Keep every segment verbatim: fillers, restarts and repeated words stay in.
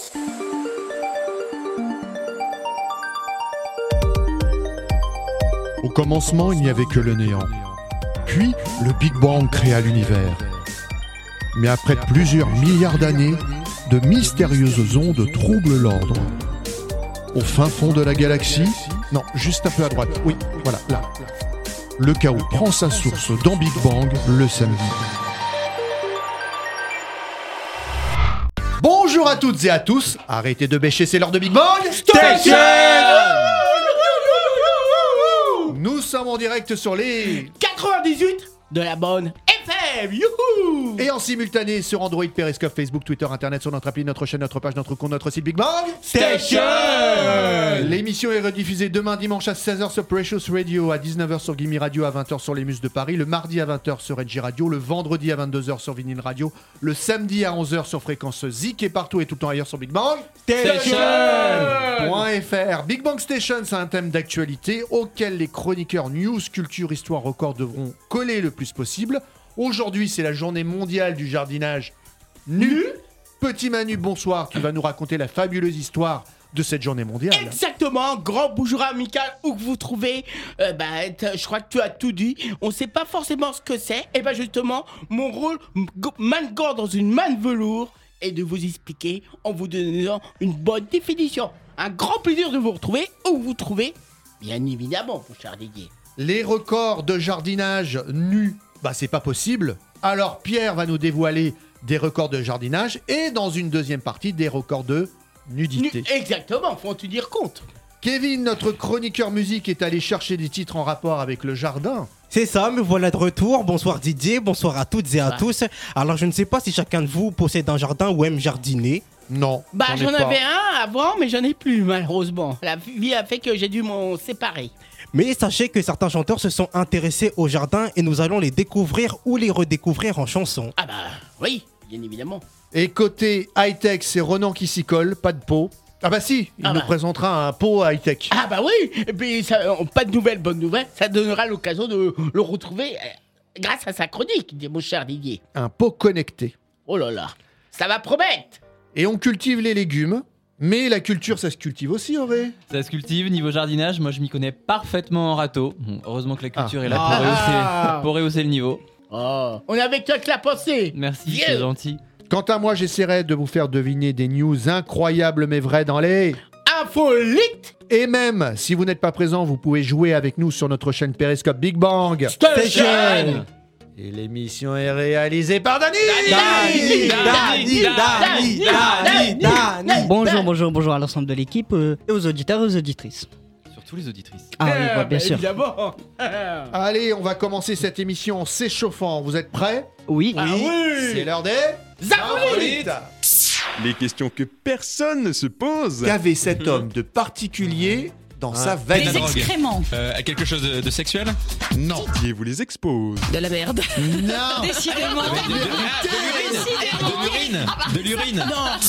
Au commencement, il n'y avait que le néant. Puis, le Big Bang créa l'univers. Mais après plusieurs milliards d'années, de mystérieuses ondes troublent l'ordre. Au fin fond de la galaxie, non, juste un peu à droite, oui, voilà, là. Le chaos prend sa source dans Big Bang le samedi. Bonjour à toutes et à tous, arrêtez de bêcher, c'est l'heure de Big Bang Station. Nous sommes en direct sur les quatre-vingt-dix-huit de la bonne F M, youhou! Et en simultané sur Android, Periscope, Facebook, Twitter, Internet, sur notre appli, notre chaîne, notre page, notre compte, notre site Big Bang Station. L'émission est rediffusée demain dimanche à seize heures sur Precious Radio, à dix-neuf heures sur Gimme Radio, à vingt heures sur les Muses de Paris, le mardi à vingt heures sur Edgy Radio, le vendredi à vingt-deux heures sur Vinyl Radio, le samedi à onze heures sur Fréquence Zik et partout et tout le temps ailleurs sur Big Bang Station. .fr. Big Bang Station, c'est un thème d'actualité auquel les chroniqueurs News, Culture, Histoire, Record devront coller le plus possible. Aujourd'hui, c'est la journée mondiale du jardinage nu. Petit Manu, bonsoir, tu vas nous raconter la fabuleuse histoire de cette journée mondiale. Exactement, grand bonjour amical, où que vous trouvez, euh, bah, je crois que tu as tout dit, on sait pas forcément ce que c'est, et bah justement, mon rôle, mannequin dans une manne velours, est de vous expliquer en vous donnant une bonne définition. Un grand plaisir de vous retrouver, où vous vous trouvez, bien évidemment, mon cher Didier. Les records de jardinage nu, bah c'est pas possible. Alors Pierre va nous dévoiler des records de jardinage et dans une deuxième partie des records de nudité. Nu- Exactement, faut en tenir compte. Kevin, notre chroniqueur musique, est allé chercher des titres en rapport avec le jardin. C'est ça, me voilà de retour. Bonsoir Didier, bonsoir à toutes et à Ah. tous. Alors je ne sais pas si chacun de vous possède un jardin ou aime jardiner. Non. Bah ai j'en pas. avais un avant, mais j'en ai plus malheureusement. La vie a fait que j'ai dû m'en séparer. Mais sachez que certains chanteurs se sont intéressés au jardin et nous allons les découvrir ou les redécouvrir en chanson. Ah bah oui, bien évidemment. Et côté high-tech, c'est Ronan qui s'y colle, pas de pot. Ah bah si, il Ah nous bah. présentera un pot high-tech. Ah bah oui, et puis ça, euh, pas de nouvelles, bonnes nouvelles, ça donnera l'occasion de le retrouver euh, grâce à sa chronique, dit mon cher Didier. Un pot connecté. Oh là là, ça va promettre. Et on cultive les légumes, mais la culture, ça se cultive aussi, Auré. Ça se cultive, niveau jardinage, moi je m'y connais parfaitement en râteau. Bon, heureusement que la culture Ah. est là pour, Ah. rehausser, pour rehausser le niveau. Oh, on est avec toi que la pensée. Merci, Vieux. c'est gentil. Quant à moi, j'essaierai de vous faire deviner des news incroyables mais vraies dans les... Infolite Et même, si vous n'êtes pas présent, vous pouvez jouer avec nous sur notre chaîne Periscope Big Bang. Station. Et l'émission est réalisée par Dani. Dani, Dani, Dani, Dani, Dani. Bonjour, bonjour, bonjour à l'ensemble de l'équipe euh, et aux auditeurs et aux auditrices. Surtout les auditrices. Ah oui, Euh, bah, bien bah, sûr. Évidemment. Allez, on va commencer cette émission en s'échauffant. Vous êtes prêts? Oui. Ah oui. C'est l'heure des... Zapolite. Les questions que personne ne se pose. Qu'avait cet homme de particulier dans sa Des valise? excréments. Euh, à quelque chose de, de sexuel? Non. Didier vous les expose. De la merde. Non. Décidément. De, de- de l'urine. De l'urine.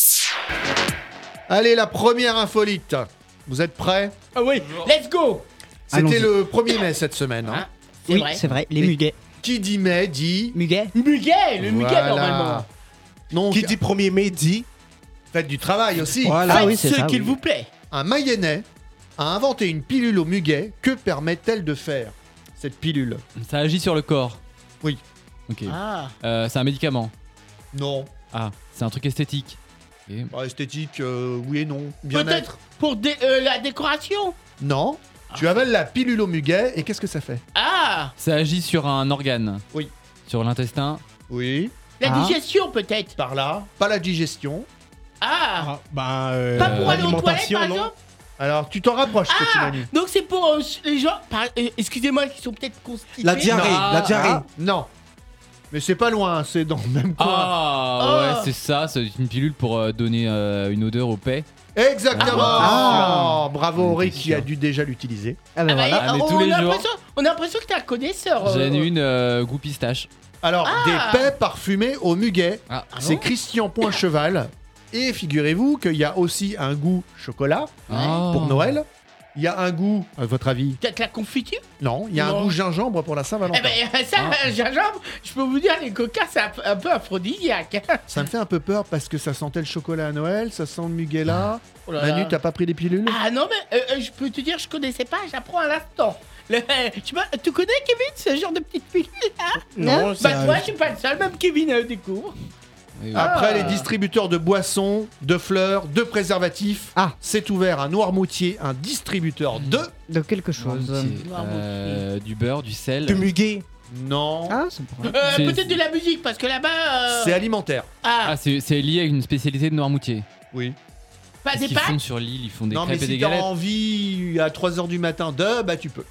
Allez, la première infolite. Vous êtes prêts? Ah oui, let's go. C'était Allons-y. le premier mai cette semaine. hein. Hein, c'est Oui, vrai. c'est vrai, les Et- muguets. Qui dit mai dit... Muguets. Muguet, le muguet Voilà. normalement. Donc, Qui dit premier mai dit. faites du travail aussi. Voilà. Ah oui, Faites c'est ce ça, qu'il oui. vous plaît. Un Mayennais a inventé une pilule au muguet. Que permet-elle de faire, cette pilule? Ça agit sur le corps. Oui. Ok. Ah. Euh, c'est un médicament. Non. Ah, c'est un truc esthétique. Ok. Bah, esthétique, euh, oui et non. Bien-être. Peut-être pour dé- euh, la décoration. Non. Tu avales la pilule au muguet et qu'est-ce que ça fait? Ah. Ça agit sur un organe. Oui. Sur l'intestin. Oui. La Ah. digestion peut-être. Par là. Pas la digestion. Ah. Ah, bah, euh, Pas pour aller aux toilettes l'alimentation, par non. exemple. Alors, tu t'en rapproches, petit Ah. Manu. Donc c'est pour euh, les gens, par- euh, excusez-moi, qui sont peut-être constipés. La diarrhée, Ah, la diarrhée. Ah, non. Mais c'est pas loin, c'est dans le même coin. Ah, Oh. ouais, c'est ça. C'est une pilule pour euh, donner euh, une odeur au paix. Exactement. Ah. Oh, bravo Ah, Auré t'es qui sûr. a dû déjà l'utiliser. Ah ben Ah bah, voilà. Ah, mais on, tous les a jours. l'impression- on a l'impression que t'es un connaisseur. euh. J'en ai une euh, goût pistache. Alors, Ah. des paix parfumés au muguet. Ah, C'est bon Christian Poincheval. Et figurez-vous qu'il y a aussi un goût chocolat Ah. pour Noël. Il y a un goût, à votre avis? Peut-être la confiture? Non, il y a Non. un goût gingembre pour la Saint-Valentin. Eh ben, ça, Ah. gingembre, je peux vous dire, les coca, c'est un, peu- un peu aphrodisiaque. Ça me fait un peu peur parce que ça sentait le chocolat à Noël, ça sent le Muguela. Oh là là. Manu, t'as pas pris des pilules? Ah non, mais euh, euh, je peux te dire, je connaissais pas, j'apprends à l'instant. Le- je sais pas, tu connais, Kevin, ce genre de petite pilule là? Non, Bah, toi, je suis pas le seul, même Kevin euh, découvre. Oui, oui. Après, Ah. les distributeurs de boissons, de fleurs, de préservatifs, Ah. c'est ouvert à Noirmoutier, un distributeur de... De quelque chose. Noirmoutier. Noirmoutier. Euh, du beurre, du sel. Du muguet. Non, Ah, c'est pour Euh, C'est- Peut-être de la musique, parce que là-bas. euh, c'est alimentaire. Ah, Ah, c'est c'est lié à une spécialité de Noirmoutier. Oui. pas Parce des qu'ils font pâtes? sur l'île, ils font des Non, mais crêpes et si des t'as galettes. envie à trois heures du matin de, bah tu peux.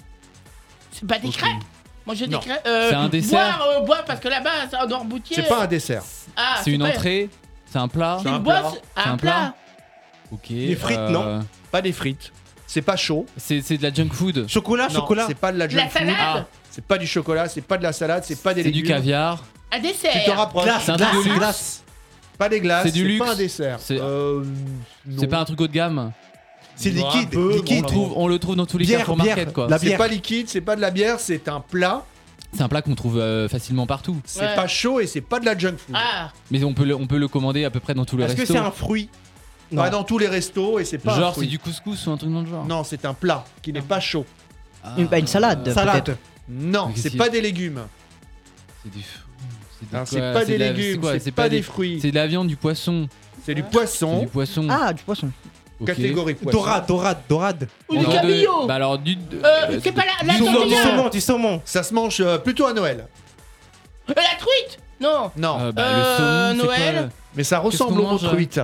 C'est pas des Ok. crêpes? Manger des Non. crêpes. euh, C'est un dessert. Boire, euh, boire, parce que là-bas, c'est un Noirmoutier. C'est pas un dessert. Ah, C'est une pas- entrée, c'est un plat. C'est un une boîte, plat. ah, C'est un un plat. plat. Ok. Des frites, euh, non Pas des frites. C'est pas chaud. C'est c'est de la junk food. Chocolat, Non, chocolat. c'est pas de la junk La food. salade. Ah. C'est pas du chocolat, c'est pas de la salade, c'est pas des C'est du légumes. caviar. Un dessert. Tu te rapproches. Glace, C'est un truc glace, de luxe. glace. Pas des glaces, C'est du c'est luxe. pas un dessert. C'est- Euh, non. C'est pas un truc haut de gamme. C'est Un liquide, peu, liquide. On, trouve, on le trouve dans tous les Bière, Carrefour bière. Market quoi. La C'est bière. pas liquide, c'est pas de la bière, c'est un plat. C'est un plat qu'on trouve euh, facilement partout. C'est Ouais. pas chaud et c'est pas de la junk food. Ah, Mais on peut le, on peut le commander à peu près dans tous les Est-ce que restos. c'est un fruit? Pas Non. dans tous les restos et c'est pas un Genre fruit. c'est du couscous ou un truc dans le genre. Non, c'est un plat qui n'est pas chaud. Ah. Une, bah, une salade, Salade. peut-être. Non, Mais c'est qu'est-ce pas qu'il- des légumes. C'est des fruits. Hein, quoi C'est pas des de la- légumes, quoi c'est pas des fruits. C'est de la viande, du poisson. C'est du C'est poisson. du poisson. Ah, du poisson. Ok. Catégorie poisson. Dorade, dorade, dorade. ou du Alors, de- cabillaud. Bah alors du. Euh, c'est pas la, la Du saumon, du tortilla. saumon, du saumon. Ça se mange euh, plutôt à Noël. Euh, la truite. Non. Non, Euh, bah, Euh, le saumon, c'est Noël. quoi, mais ça ressemble qu'on au mot mange, truite.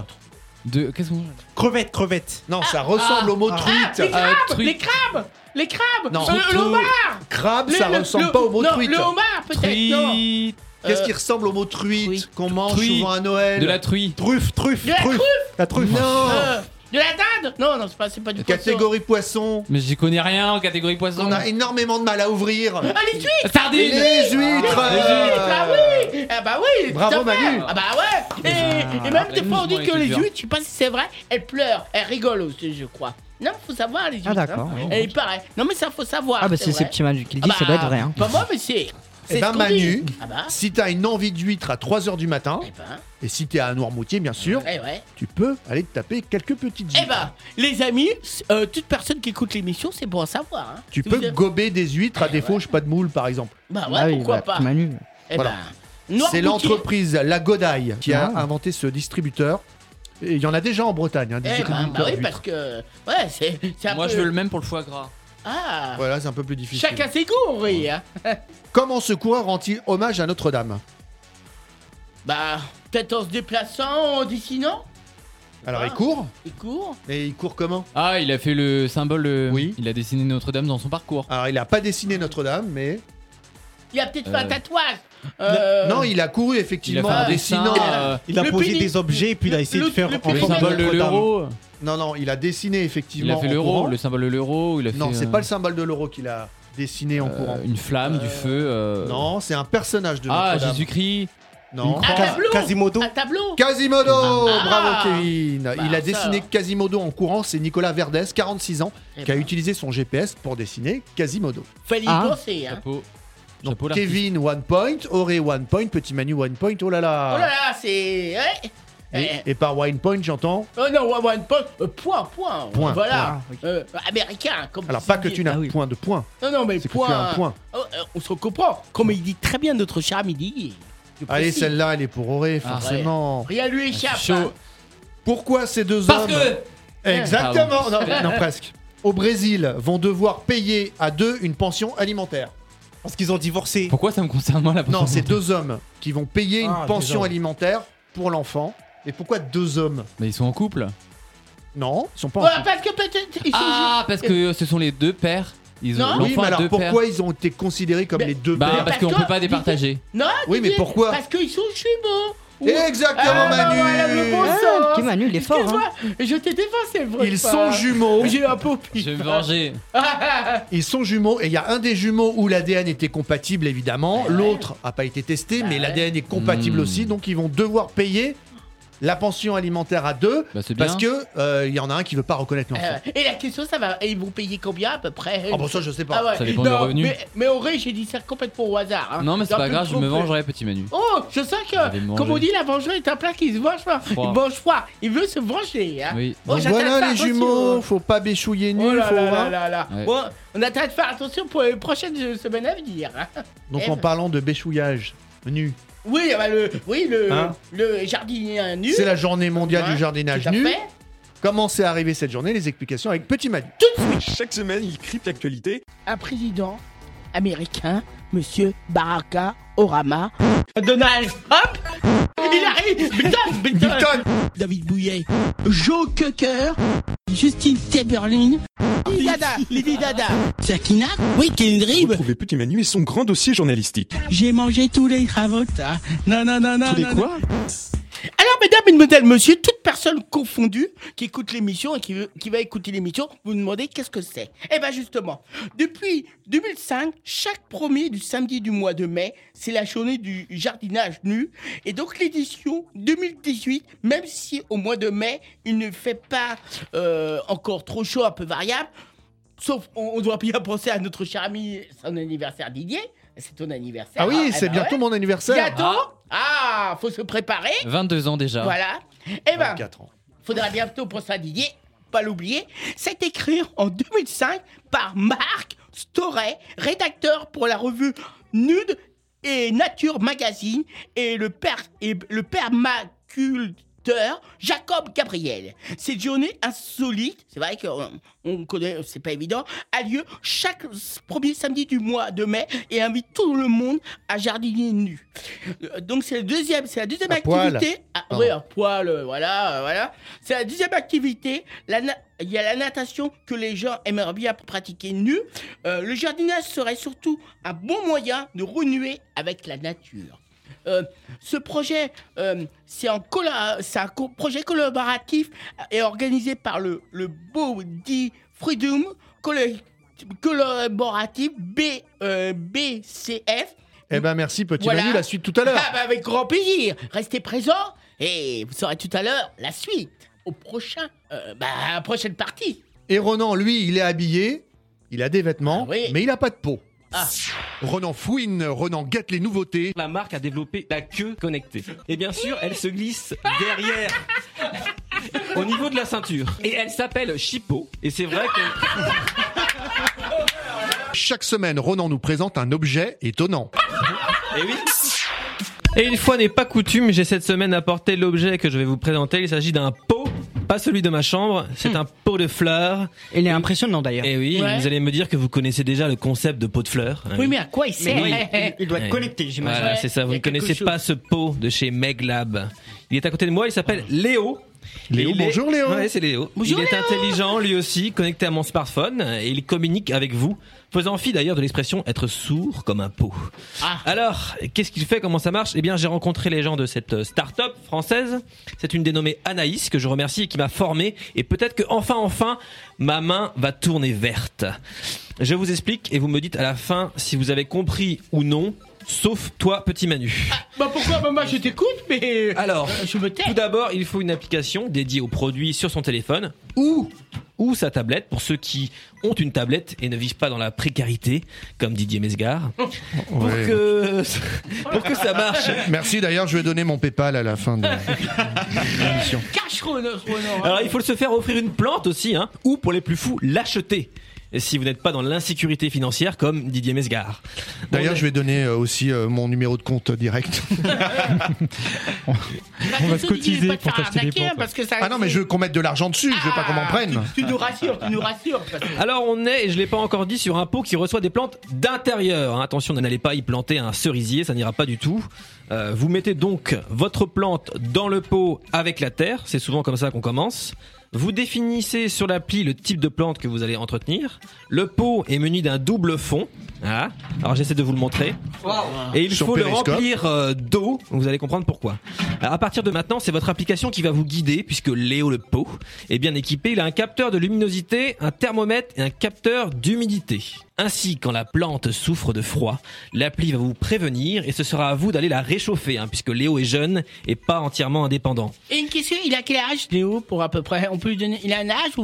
de Qu'est-ce qu'on mange Crevette, crevette. Non, ça ressemble au mot Ah. Ah, truite. les crabes, truite. les crabes, les crabes. Non. Euh, le, le homard. Crabe, Le- ça le- ressemble le- pas au mot non, truite. Le homard, peut-être. Non. Truite. Qu'est-ce Euh, qui ressemble au mot truite truite. qu'on mange Truite. souvent à Noël? De la truie. Truffe, truffe, De la truffe. La truffe. Non. euh, de la dinde. Non, non, c'est pas, c'est pas du poisson. Catégorie poisson. Mais j'y connais rien en catégorie poisson. On a énormément de mal à ouvrir. Ah, les huîtres. Sardines. Les huîtres. Ah oui. Ah bah oui. Bravo, tout à fait. Manu. Ah bah ouais. Et, Ah, et même la des fois on dit mouche, que moi, les elle te huîtres, je sais pas si c'est vrai, elles pleurent, elles rigolent aussi, je crois. Non, faut savoir les huîtres. Ah, d'accord. Hein. Et il paraît. Non mais ça faut savoir. Ah, bah, c'est c'est ces vrai. petits Manu qui le Ah disent, bah, ça doit être vrai. Hein. Pas moi, mais c'est. Eh c'est ben ce qu'on dit. Manu, Ah bah. si t'as une envie d'huître à trois heures du matin, Eh ben. et si t'es à Noirmoutier bien sûr, Eh ouais. tu peux aller te taper quelques petites Eh huîtres. ben, les amis, euh, toute personne qui écoute l'émission, c'est bon à savoir. Hein. Tu Si peux vous avez- gober des huîtres à Eh défaut, ouais. je sais pas de moule par exemple. Bah ouais, Ah oui, pourquoi bah, pas. petit Manu. Eh Voilà. ben. C'est Noirmoutier. l'entreprise La Godaille qui a Ah. inventé ce distributeur. Et il y en a déjà en Bretagne, hein, des Eh ben, distributeurs bah oui, d'huîtres. parce que. Ouais, c'est c'est un Moi peu. je veux le même pour le foie gras. Ah. Voilà, c'est un peu plus difficile. Chacun ses goûts, oui. Hein. Comment ce coureur rend-il hommage à Notre-Dame? Bah, peut-être en se déplaçant, en dessinant. Alors Ah. il court, Il court. mais il court comment? Ah, il a fait le symbole. euh, Oui. Il a dessiné Notre-Dame dans son parcours. Alors il a pas dessiné Notre-Dame, mais... Il a peut-être fait Euh. un tatouage. Euh, Non, il a couru Il a effectivement fait un en dessinant... dessin. euh, Il a Le posé pini- des objets et puis il a essayé le- de faire le en le pini- forme de symbole de Notre-Dame. l'euro. Non, non, il a dessiné Il effectivement a fait en l'euro, courant. le symbole de l'euro. Il a Non, fait, c'est euh, pas le symbole de l'euro qu'il a dessiné en euh, courant. Une flamme, du Euh, feu. euh, Non, c'est un personnage de Ah, Notre-Dame. Jésus-Christ. Non. Un Cas- tableau. Quasimodo. Un tableau. Quasimodo. Ah. Bravo Kevin. Bah, Il a ça, dessiné alors. Quasimodo en courant. C'est Nicolas Verdès, quarante-six ans, Eh qui a ben, utilisé son G P S pour dessiner Quasimodo. Fallait y Ah. penser, hein. Chapeau. Donc Chapeau, l'artiste. Kevin one point, Auré one point, Petit Manu one point. Oh là là. Oh là là, c'est. Ouais. Et, Eh. et par one point, j'entends. Oh non, one, one point. Euh, point, point. Point, Voilà. point, oui. Euh, américain, comme Alors il pas dit. que tu n'as Ah oui. point de point, Non, non, mais c'est que tu point. as un point. Oh, euh, on se comprend. Comme il dit très bien notre cher Midi. Je Allez, précise. celle-là, elle est pour Auré, Ah, forcément. Rien lui échappe. Chaud. hein. Pourquoi ces deux Parce hommes que. Exactement. Non, non, presque. Au Brésil, vont devoir payer à deux une pension alimentaire. Parce qu'ils ont divorcé. Pourquoi ça me concerne moi la Non, pension c'est deux hommes qui vont payer une Ah, pension deux hommes. alimentaire pour l'enfant. Et pourquoi deux hommes? Mais ils sont en couple. Non, ils sont pas en Ouais, couple. parce que peut-être. ils sont Ah, parce que ce sont les deux pères. Ils ont Non. Oui, l'enfant mais a alors deux pères. pourquoi ils ont été considérés comme Mais- les deux Bah pères? parce Parce qu'on que- peut pas départager. Non, Oui, mais Didier, pourquoi? Parce qu'ils sont jumeaux. Ou- Exactement, Ah, bah, Manu. voilà, le bon Ah, sens. petit Manu, il est fort. Hein. Excuse-moi, je t'ai défoncé le vrai. Ils pas. sont jumeaux. J'ai eu un peu pire. Je vais me venger. Ils sont jumeaux et il y a un des jumeaux où l'A D N était compatible évidemment, Ouais. l'autre a pas été testé Bah mais ouais. l'A D N est compatible Mmh. aussi donc ils vont devoir payer la pension alimentaire à deux, Bah, c'est parce bien. que euh, il y en a un qui veut pas reconnaître l'enfant. Euh, et la question, ça va. Et ils vont payer combien à peu près? Ah bon, ça je sais pas. Ah ouais. Ça dépend du Non, revenu. Mais, mais au vrai, j'ai dit ça complètement au hasard. Hein. Non, mais c'est J'ai un pas peu grave, je me trompé. vengerai, petit Manu. Oh, je sens Je vais que, me comme on venger. dit, la vengeance est un plat qui se venge pas. Froid. Il mange froid. Il veut se venger. Hein. Oui. Oh, Donc j'attends de voilà faire les attention. jumeaux, faut pas béchouiller nu, Oh là faut là voir. là là là. Ouais. Bon, on a intérêt de faire attention pour les prochaines semaines à venir. hein. Donc Eh en ben. parlant de béchouillage nu, Oui, bah, le, oui, le, Hein le jardinier nu. c'est la journée mondiale Ouais, du jardinage tout à nu. fait. Comment c'est arrivé cette journée? Les explications avec Petit Manu. Chaque semaine, il crypte l'actualité. Un président américain, Monsieur Barack Obama. Donald Trump. Il arrive. Bilton, Bilton. Bilton. David Bouillet. Joe Cocker. Justine Timberlake. Lady Dada. Lady Dada. Sakina. Oui, Kendrick. Retrouvez Petit Manu et son grand dossier journalistique. J'ai mangé tous les ravotas. Non, non, non, non. Tous les non, quoi Alors, mesdames et mesdemoiselles, monsieur, toute personne confondue qui écoute l'émission et qui, veut, qui va écouter l'émission, vous vous demandez qu'est-ce que c'est. Eh bien, justement, depuis deux mille cinq, chaque premier du samedi du mois de mai, c'est la journée du jardinage nu. Et donc, l'édition deux mille dix-huit, même si au mois de mai, il ne fait pas euh, encore trop chaud, un peu variable, sauf on, on doit bien penser à notre cher ami, son anniversaire Didier. C'est ton anniversaire. Ah oui, hein, eh c'est ben bientôt ouais. mon anniversaire. Bientôt. Ah, faut se préparer. vingt-deux ans déjà. Voilà. Eh ben, vingt-quatre ans. faudra bientôt pour ça, Didier, pas l'oublier. C'est écrit en deux mille cinq par Marc Storet, rédacteur pour la revue Nude et Nature Magazine, et le père et le permaculteur Jacob Gabriel. Cette journée insolite, c'est vrai qu'on on connaît, c'est pas évident, a lieu chaque premier samedi du mois de mai et invite tout le monde à jardiner nu. Euh, Donc c'est le deuxième, c'est la deuxième À activité. poil. Ah, Pardon. oui, à poil, euh, voilà, euh, voilà. C'est la deuxième activité. La na- Il y a la natation que les gens aimeraient bien pratiquer nu. Euh, le jardinage serait surtout un bon moyen de renouer avec la nature. Euh, ce projet, euh, c'est, en colla- c'est un co- projet collaboratif et organisé par le, le Body Freedom Colla- Collaboratif B, euh, B C F. Eh ben merci Petit Voilà. Manu, la suite tout à l'heure. Ah bah avec grand plaisir. Restez présents et vous saurez tout à l'heure la suite au prochain, euh, bah, à la prochaine partie. Et Ronan, lui, il est habillé, il a des vêtements, Ah oui. mais il a pas de peau. Ah. Ronan fouine, Ronan guette les nouveautés. La marque a développé la queue connectée. Et bien sûr, elle se glisse derrière, au niveau de la ceinture. Et elle s'appelle Chippo. Et c'est vrai que... Chaque semaine, Ronan nous présente un objet étonnant. Et oui. Et une fois n'est pas coutume, j'ai cette semaine apporté l'objet que je vais vous présenter. Il s'agit d'un pot, pas celui de ma chambre. C'est un pot de fleurs. Il est impressionnant d'ailleurs. Et oui, Ouais. vous allez me dire que vous connaissez déjà le concept de pot de fleurs. hein. Oui, mais à quoi il sert? Mais il, il doit être Ouais. connecté, j'imagine. Voilà, Ouais, c'est ça. Vous il y a ne connaissez quelque pas ce pot de chez Meglab. Il est à côté de moi. Il s'appelle Léo. Léo, Et il est- bonjour Léo. Ouais, c'est Léo. Bonjour, il est Léo. intelligent lui aussi, connecté à mon smartphone et il communique avec vous, faisant fi d'ailleurs de l'expression être sourd comme un pot. Ah. Alors, qu'est-ce qu'il fait? Comment ça marche? Eh bien, j'ai rencontré les gens de cette start-up française. C'est une dénommée Anaïs que je remercie et qui m'a formé. Et peut-être que enfin, enfin, ma main va tourner verte. Je vous explique et vous me dites à la fin si vous avez compris ou non. Sauf toi, petit Manu. Bah pourquoi? Bah moi je t'écoute, mais Alors, euh, je me tais. tout d'abord, il faut une application dédiée aux produits sur son téléphone ou ou sa tablette pour ceux qui ont une tablette et ne vivent pas dans la précarité comme Didier Mesgar. Pour Ouais. que pour que ça marche. Merci d'ailleurs, je vais donner mon PayPal à la fin de l'émission. Cache Renaud, Renaud. Alors, il faut se faire offrir une plante aussi, hein, ou pour les plus fous, l'acheter. Et si vous n'êtes pas dans l'insécurité financière comme Didier Mesgar. D'ailleurs, je vais donner euh, aussi euh, mon numéro de compte direct. On va se cotiser pour t'acheter des plantes. Parce que ça, Ah non, mais je veux qu'on mette de l'argent dessus, je veux pas qu'on m'en Ah, prenne. Tu, tu nous rassures, tu nous rassures. parce que- Alors on est, et je l'ai pas encore dit, sur un pot qui reçoit des plantes d'intérieur. hein. Attention, n'allez pas y planter un cerisier, ça n'ira pas du tout. Euh, vous mettez donc votre plante dans le pot avec la terre, c'est souvent comme ça qu'on commence. Vous définissez sur l'appli le type de plante que vous allez entretenir. Le pot est muni d'un double fond. Voilà. Alors j'essaie de vous le montrer. Wow. Et il Sur faut le Périscope. remplir euh, d'eau. Vous allez comprendre pourquoi. Alors, à partir de maintenant, c'est votre application qui va vous guider, puisque Léo le pot est bien équipé. Il a un capteur de luminosité, un thermomètre et un capteur d'humidité. Ainsi, quand la plante souffre de froid, l'appli va vous prévenir et ce sera à vous d'aller la réchauffer, hein, puisque Léo est jeune et pas entièrement indépendant. Et une question, il a quel âge, Léo, pour à peu près? On peut lui donner. Il a un âge ou.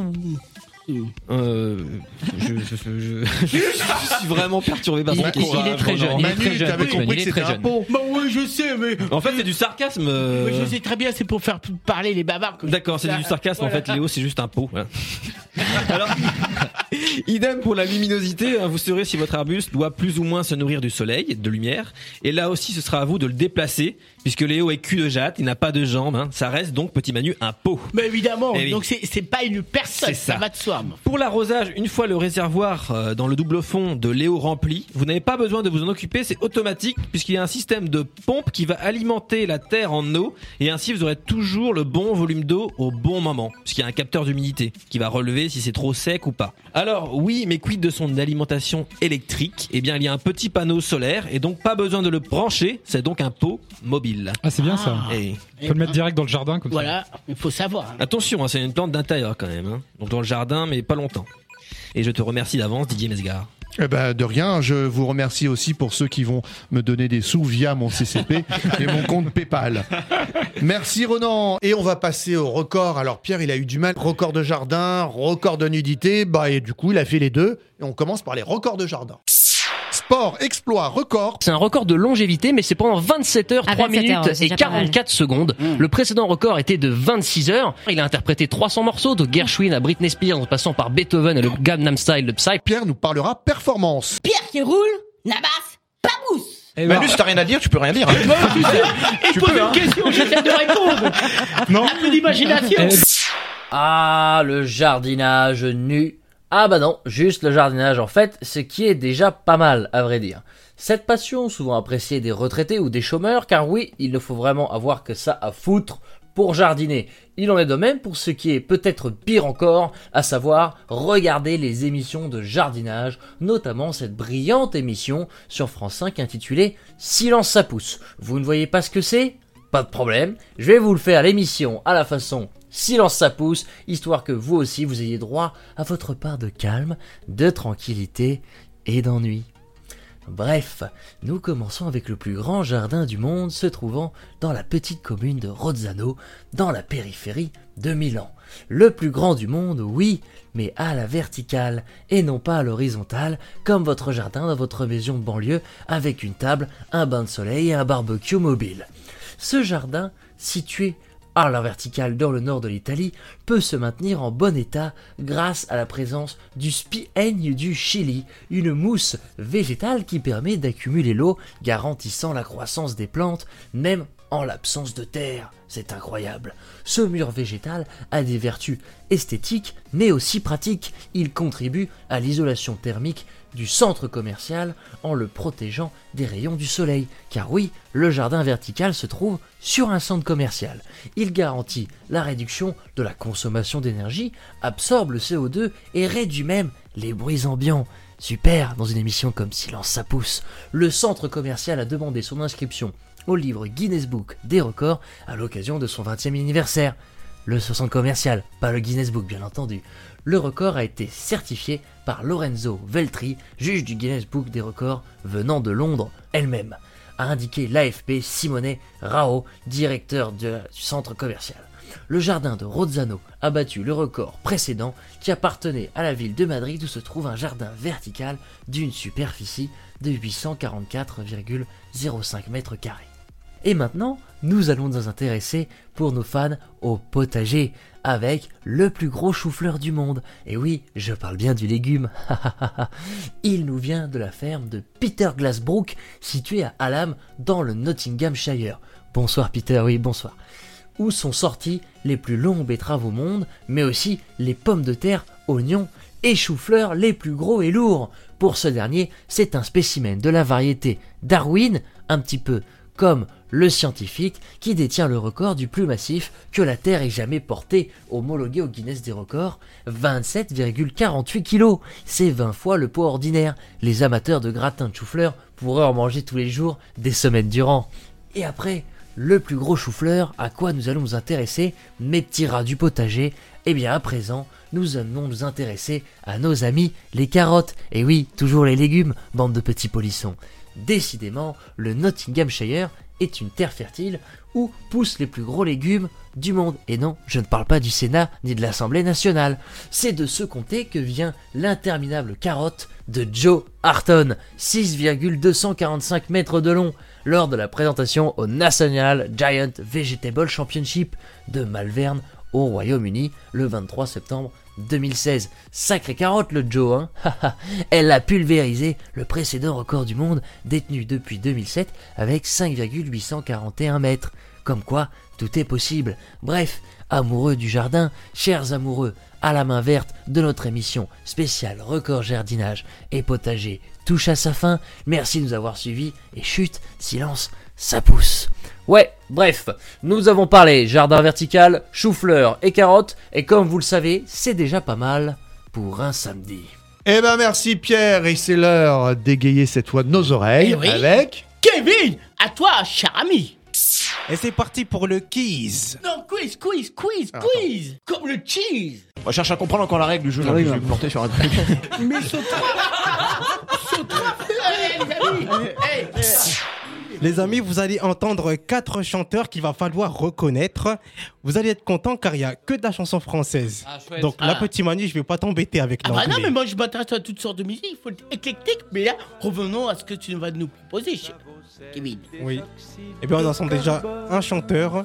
Euh, je, je, je, je, je suis vraiment perturbé par Il, cette il- question. il est très jeune. Il est Manu, très jeune. t'avais Pokémon, compris il que est très c'était un jeune. pot. Bah oui, je sais, mais. En fait, c'est du sarcasme. euh, Mais je sais très bien, c'est pour faire parler les bavards. que je- D'accord, c'est du sarcasme. Voilà. En fait, Léo, c'est juste un pot. Voilà. Alors, idem pour la luminosité. hein, Vous saurez si votre arbuste doit plus ou moins se nourrir du soleil, de lumière. Et là aussi, ce sera à vous de le déplacer, puisque Léo est cul de jatte, il n'a pas de jambes. hein. Ça reste donc, petit Manu, un pot. Mais évidemment, Eh oui. donc c'est c'est pas une personne, C'est ça. ça. va de soi. moi. Pour l'arrosage, une fois le réservoir euh, dans le double fond de Léo rempli, vous n'avez pas besoin de vous en occuper, c'est automatique puisqu'il y a un système de pompe qui va alimenter la terre en eau et ainsi vous aurez toujours le bon volume d'eau au bon moment puisqu'il y a un capteur d'humidité qui va relever si c'est trop sec ou pas. Alors oui, mais quid de son alimentation électrique? Eh bien il y a un petit panneau solaire et donc pas besoin de le brancher, c'est donc un pot mobile. Ah, c'est bien ça. Et On peut le mettre direct dans le jardin comme ça. Voilà, il faut savoir. hein. attention, hein, c'est une plante d'intérieur quand même, hein. Donc dans le jardin mais pas longtemps. Et je te remercie d'avance Didier Mesgar. Eh ben, de rien, je vous remercie aussi pour ceux qui vont me donner des sous via mon C C P et mon compte PayPal. Merci Ronan. Et on va passer au record. Alors Pierre, il a eu du mal. Record de jardin, record de nudité. Bah, et du coup, il a fait les deux. Et on commence par les records de jardin. Sport, exploit, record. C'est un record de longévité, mais c'est pendant vingt-sept heures, Ah, trois vingt-sept minutes heures, c'est et déjà pas mal. quarante-quatre secondes. Le précédent record était de vingt-six heures. Il a interprété trois cents morceaux, de Gershwin à Britney Spears, en passant par Beethoven et le Gangnam Style de Psy. Pierre nous parlera performance. Pierre qui roule, Nabas, pas mousse. Eh ben, Manu, si t'as rien à dire, tu peux rien dire. hein. Il pose une question, j'essaie de répondre. Non. Un peu d'imagination. Eh, Ah, le jardinage nu. Ah bah non, juste le jardinage en fait, ce qui est déjà pas mal à vrai dire. Cette passion, souvent appréciée des retraités ou des chômeurs, car oui, il ne faut vraiment avoir que ça à foutre pour jardiner. Il en est de même pour ce qui est peut-être pire encore, à savoir regarder les émissions de jardinage, notamment cette brillante émission sur France cinq intitulée Silence ça pousse. Vous ne voyez pas ce que c'est ? Pas de problème, je vais vous le faire l'émission à la façon Silence ça pousse, histoire que vous aussi vous ayez droit à votre part de calme, de tranquillité et d'ennui. Bref, nous commençons avec le plus grand jardin du monde se trouvant dans la petite commune de Rozzano, dans la périphérie de Milan. Le plus grand du monde, oui, mais à la verticale et non pas à l'horizontale, comme votre jardin dans votre maison de banlieue avec une table, un bain de soleil et un barbecue mobile. Ce jardin, situé à la verticale dans le nord de l'Italie, peut se maintenir en bon état grâce à la présence du spieigne du Chili, une mousse végétale qui permet d'accumuler l'eau, garantissant la croissance des plantes, même en l'absence de terre. C'est incroyable. Ce mur végétal a des vertus esthétiques, mais aussi pratiques. Il contribue à l'isolation thermique du centre commercial en le protégeant des rayons du soleil. Car oui, le jardin vertical se trouve sur un centre commercial. Il garantit la réduction de la consommation d'énergie, absorbe le C O deux et réduit même les bruits ambiants. Super, dans une émission comme Silence ça pousse. Le centre commercial a demandé son inscription au livre Guinness Book des records à l'occasion de son vingtième anniversaire. Le centre commercial, pas le Guinness Book bien entendu. Le record a été certifié par Lorenzo Veltri, juge du Guinness Book des records venant de Londres elle-même, a indiqué l'A F P Simone Rao, directeur du centre commercial. Le jardin de Rozzano a battu le record précédent qui appartenait à la ville de Madrid où se trouve un jardin vertical d'une superficie de huit cent quarante-quatre virgule zéro cinq mètres carrés. Et maintenant, nous allons nous intéresser pour nos fans au potager avec le plus gros chou-fleur du monde. Et oui, je parle bien du légume. Il nous vient de la ferme de Peter Glassbrook, située à Hallam dans le Nottinghamshire. Bonsoir Peter, oui, bonsoir. Où sont sortis les plus longs betteraves au monde, mais aussi les pommes de terre, oignons et choux-fleurs les plus gros et lourds. Pour ce dernier, c'est un spécimen de la variété Darwin, un petit peu comme le scientifique qui détient le record du plus massif que la Terre ait jamais porté, homologué au Guinness des records, vingt-sept virgule quarante-huit kilos. C'est vingt fois le poids ordinaire. Les amateurs de gratin de chou-fleur pourraient en manger tous les jours des semaines durant. Et après, le plus gros chou-fleur, à quoi nous allons nous intéresser, mes petits rats du potager? Eh bien à présent, nous allons nous intéresser à nos amis les carottes. Et oui, toujours les légumes, bande de petits polissons. Décidément, le Nottinghamshire est une terre fertile où poussent les plus gros légumes du monde. Et non, je ne parle pas du Sénat ni de l'Assemblée nationale. C'est de ce comté que vient l'interminable carotte de Joe Harton, six virgule deux cent quarante-cinq mètres de long, lors de la présentation au National Giant Vegetable Championship de Malvern au Royaume-Uni le vingt-trois septembre deux mille seize. Sacrée carotte le Joe, hein. Elle a pulvérisé le précédent record du monde détenu depuis deux mille sept avec cinq virgule huit cent quarante et un mètres. Comme quoi, tout est possible. Bref, amoureux du jardin, chers amoureux, à la main verte de notre émission spéciale record jardinage et potager touche à sa fin. Merci de nous avoir suivis et chut, silence, ça pousse. Ouais, bref, nous avons parlé jardin vertical, chou-fleur et carottes, et comme vous le savez, c'est déjà pas mal pour un samedi. Eh ben merci Pierre, et c'est l'heure d'égayer cette fois nos oreilles Eh oui. avec... Kevin, à toi, cher ami. Et c'est parti pour le quiz. Non, quiz, quiz, quiz, quiz. Comme le cheese. On cherche à comprendre encore la règle du jeu. Là, je vais me planter sur un truc. Mais saute. Saute. Allez, les amis. Hey, hey. Les amis, vous allez entendre quatre chanteurs qu'il va falloir reconnaître. Vous allez être contents car il n'y a que de la chanson française. Ah, chouette. Donc Ah. la petite Manu, je vais pas t'embêter avec Ah bah l'anglais. non, mais moi je m'intéresse à toutes sortes de musique, il faut être éclectique. Mais là, revenons à ce que tu vas nous proposer, cher Kevin. Oui. Eh bien, on entend déjà un chanteur.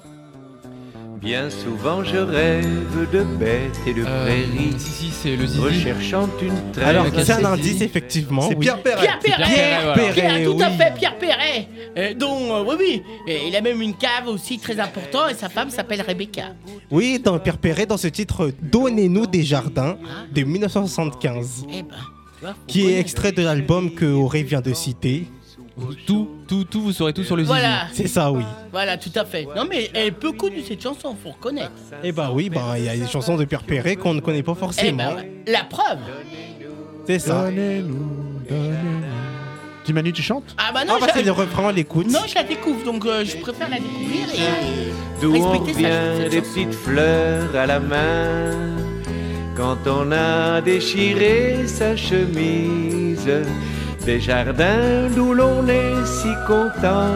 Bien souvent je rêve de bêtes et de Euh, prairies, si, si, c'est le Zizi. recherchant une traîne. Alors, Lequel c'est un c'est indice, Zizi effectivement. C'est oui. Pierre Perret. Pierre Pierre Perret, Perret, voilà. Pierre, tout à oui. fait, Pierre Perret, euh, dont, euh, oui, oui, et il a même une cave aussi très importante et sa femme s'appelle Rebecca. Oui, dans Pierre Perret, dans ce titre Donnez-nous des jardins de dix-neuf cent soixante-quinze, Eh ben, tu vois, faut qui est connaître. extrait de l'album que Auré vient de citer. Tout, tout, tout, vous saurez tout sur le Zizi. Voilà, C'est ça, oui. voilà, tout à fait. Non, mais elle est peu connue cette chanson, faut reconnaître. Eh bah oui, bah il y a des chansons de Pierre Perret qu'on ne connaît pas Eh forcément. ben, ouais. La preuve. C'est ça. Donnez-nous, donnez-nous. Dis Manu, tu chantes? Ah bah non, Ah bah je- c'est le refrain, on l'écoute. non, je la découvre, donc euh, je préfère la découvrir et D'où on respecter sa- revient cette des chanson. petites fleurs à la main, quand on a déchiré sa chemise, des jardins d'où l'on est si content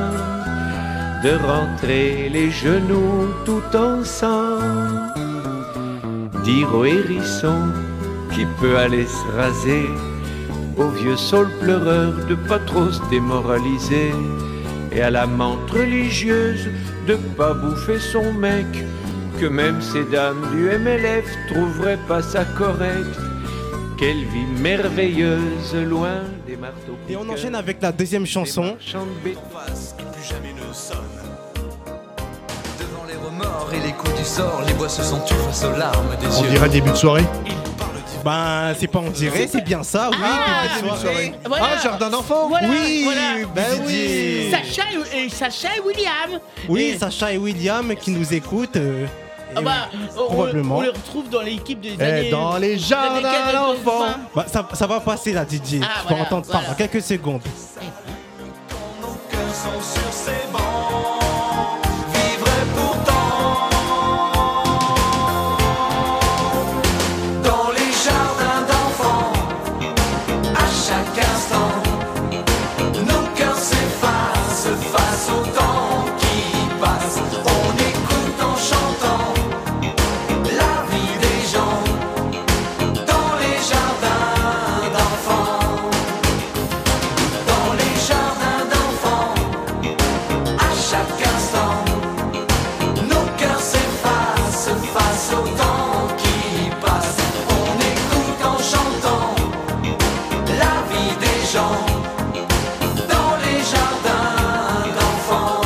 de rentrer les genoux tout ensemble, dire au hérisson qui peut aller se raser, au vieux saule pleureur de pas trop se démoraliser, et à la menthe religieuse de pas bouffer son mec, que même ces dames du M L F trouveraient pas ça correct. Quelle vie merveilleuse loin des marteaux. Et on enchaîne avec la deuxième chanson. Qui plus jamais ne sonne. Devant les remords et les coups du sort, les bois se sont tus face aux larmes des On yeux. dirait début de soirée. Bah c'est pas on dirait, c'est bien ça, oui. Ah, début de soirée. Voilà. Ah, jardin d'enfants. Voilà, Oui, voilà. bah oui. Sacha et, et Sacha et William. Oui, Et- Sacha et William qui nous écoutent. euh, Ah et bah, on, probablement. on les retrouve dans l'équipe des Eh, années. dans les des années jardins quatre-vingt-dix. d'enfants. Bah, ça, ça va passer là, D J. Ah, Tu voilà, vas entendre ça voilà. dans quelques secondes. Nos cœurs sont sur ces bancs, vivre et pourtant dans les jardins d'enfants, à chaque instant, nos cœurs s'effacent face au temps qui passe. On écoute en chantant la vie des gens dans les jardins d'enfants. Dans les jardins d'enfants, à chaque instant, nos cœurs s'effacent face au temps qui passe. On écoute en chantant la vie des gens dans les jardins d'enfants.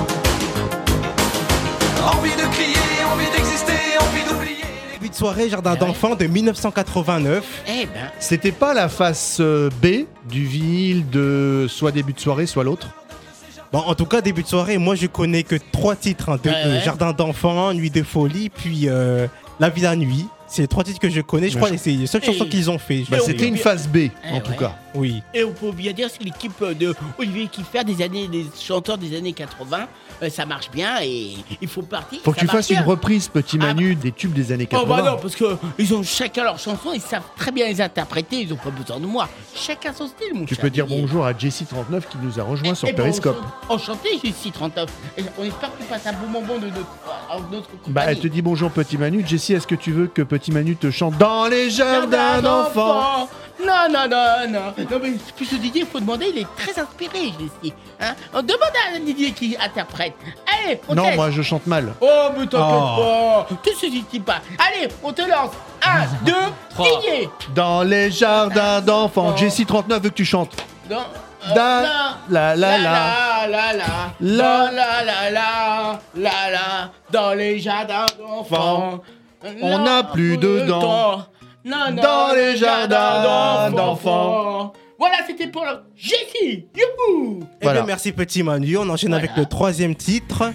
Envie de crier, envie d'exister, envie d'oublier. Début de soirée, Jardin d'enfants de dix-neuf cent quatre-vingt-neuf. Eh ben, C'était pas la face euh, B du vinyle de soit début de soirée, soit l'autre? Bon, en tout cas, début de soirée, moi je connais que trois titres hein, de, Ouais, euh, ouais. Jardin d'enfants, Nuit de folie, puis euh, La vie la nuit. C'est les trois titres que je connais. Je Mais crois je- que c'est les seules chansons Et- qu'ils ont fait. Bah, Et c'était on- une phase B, en Eh tout ouais. cas. Oui. Et on peut bien dire c'est l'équipe de Olivier Kiffer des années, des chanteurs des années quatre-vingts. Euh, ça marche bien et il faut partir. Faut que ça tu marche fasses une bien. reprise, Petit Ah, Manu, des tubes des années Oh quatre-vingts. bah non, parce que ils ont chacun leur chanson, ils savent très bien les interpréter, ils ont pas besoin de moi. Chacun son style, mon Tu cher peux dire Didier. bonjour à Jessie trente-neuf qui nous a rejoint sur Eh ben, Periscope. Enchanté, Jessie trente-neuf. Et on espère que tu passes un bon moment de notre, en notre compagnie. Bah, elle te dit bonjour, Petit Manu. Jessie, est-ce que tu veux que Petit Manu te chante dans les jardins d'enfants? Non, non, non, non. Non, mais puisque Didier, il faut demander, il est très inspiré, Jessie. Hein, on demande à Didier qui interprète. Allez, on Non, teste. moi je chante mal. Oh, mais t'inquiète Oh. pas. Tout se dit pas. Allez, on te lance. Un, deux, Didier. Dans les jardins d'enfants. Jessie trente-neuf veut que tu chantes. Dans, Da- la, la, la. la, la, la, la, la, la, la, la, la, dans les jardins d'enfants. On n'a plus de dents. Non, non, Dans les jardins d'enfants. Voilà, c'était pour le Jessie. Youhou. Eh Voilà. bien, merci Petit Manu. On enchaîne Voilà. avec le troisième titre.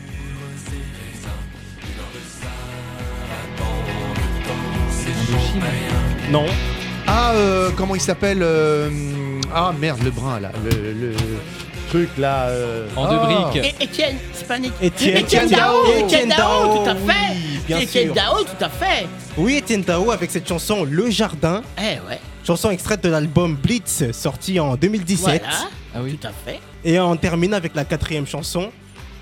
Non. Ah, euh, comment il s'appelle euh, Ah, merde, le brun, là. Le, le truc, là. euh, En deux ah. briques. Et Étienne, c'est pas un Étienne. Étienne- Étienne Étienne Dao. Dao. Étienne Dao, tout à Oui, fait. bien Étienne sûr. Dao, tout à fait. Oui, Etienne Tao avec cette chanson Le Jardin. Eh ouais. Chanson extraite de l'album Blitz sorti en deux mille dix-sept. Voilà. Ah oui. Tout à fait. Et on termine avec la quatrième chanson.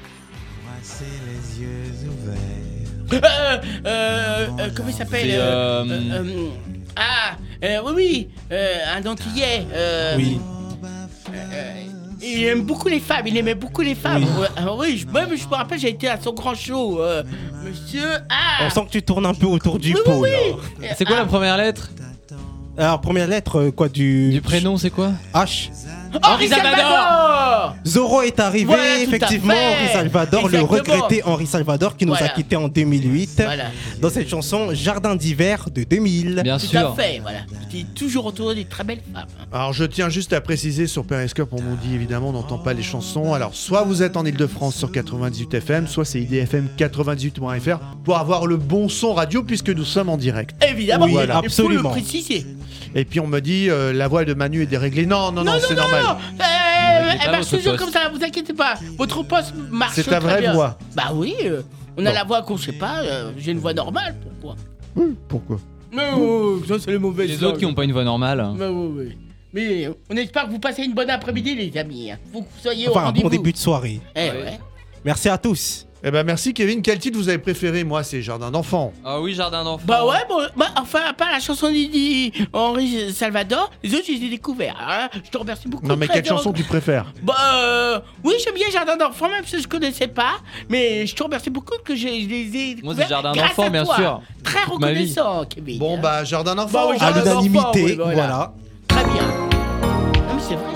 Euh, euh, euh, comment il s'appelle C'est, euh, euh, euh, euh, Ah, euh, oui, oui, euh, un Antillais. Euh, Oui. euh, il aime beaucoup les femmes, il aimait beaucoup les femmes. Oui. Ouais, ah oui, je, même, je me rappelle, j'ai été à son grand show. euh, monsieur. Ah On sent que tu tournes un peu autour du Oui, pot. oui, là. oui. C'est quoi Ah. la première lettre Alors, première lettre, euh, quoi, du. du prénom, c'est quoi? H. Henri Salvador. Zoro est arrivé, Voilà, tout à effectivement, fait. Henri Salvador, le Exactement. regretté Henri Salvador qui nous Voilà. a quittés en deux mille huit Voilà. dans cette chanson Jardin d'hiver de deux mille. Bien Tout sûr. à fait, voilà. J'étais toujours entouré des très belles femmes. Alors je tiens juste à préciser sur Periscope, on nous dit évidemment on n'entend pas les chansons. Alors soit vous êtes en Ile-de-France sur quatre-vingt-dix-huit F M, soit c'est I D F M quatre-vingt-dix-huit point F R pour avoir le bon son radio puisque nous sommes en direct. Évidemment, Oui, voilà. absolument. Il faut le préciser. Et puis on me dit euh, la voix de Manu est déréglée. Non, non, non, c'est normal. Non, euh, inquiétez elle pas, marche votre toujours poste. comme ça, vous inquiétez pas. Votre poste marche C'est ta très vraie bien. voix. Bah oui, euh, on a Bon. la voix qu'on sait pas, euh, j'ai une voix normale, pourquoi Oui, pourquoi Mais oh, ça c'est les mauvais Les autres qui ont pas une voix normale. Mais oui, oui. Mais euh, on espère que vous passez une bonne après-midi les amis. hein. Faut que vous soyez au Enfin, un rendez-vous. bon début de soirée. Eh ouais. Merci à tous. Eh ben merci Kevin, quel titre vous avez préféré? Moi c'est Jardin d'enfants. Ah oui, jardin d'enfants. Bah ouais, bon, bah, enfin, à part la chanson d'Henri Henri Salvador, les autres, je les ai découverts. hein. Je te remercie beaucoup. Non mais très quelle bien. chanson tu préfères? Bah euh, oui, j'aime bien Jardin d'enfants, même si je connaissais pas. Mais je te remercie beaucoup que je, je les ai découverts. Moi, c'est Jardin grâce d'enfants, à bien toi. sûr. Très Toute ma vie. reconnaissant, Kevin. Bon bah Jardin Bah d'enfants. oui, À Jardin d'enfants, l'unanimité, oui, voilà. voilà. Très bien. Non mais c'est vrai.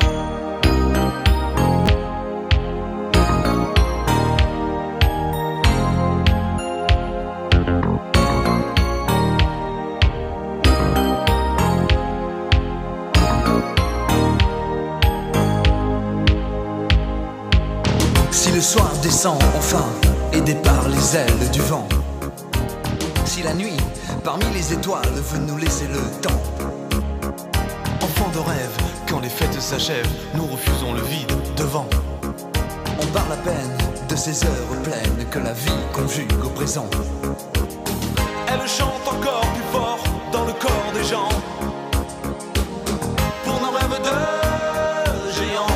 Si le soir descend enfin, aidé par les ailes du vent. Si la nuit, parmi les étoiles, veut nous laisser le temps. Enfant de rêve, quand les fêtes s'achèvent, nous refusons le vide devant. On parle à peine de ces heures pleines que la vie conjugue au présent. Elle chante encore plus fort dans le corps des gens. Pour nos rêves de géants.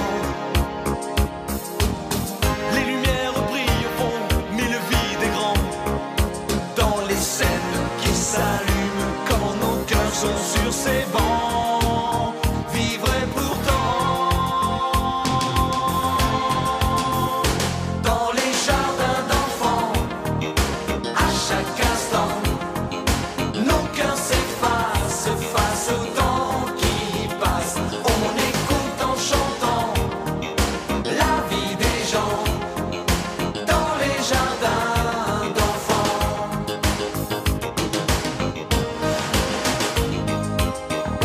Les lumières brillent au fond, mais le vide est grand. Dans les scènes qui s'allument, quand nos cœurs sont sur ces bancs. Vivre et pourtant. Dans les jardins d'enfants, à chaque instant, nos cœurs s'effacent face au temps qui passe. On écoute en chantant la vie des gens dans les jardins d'enfants.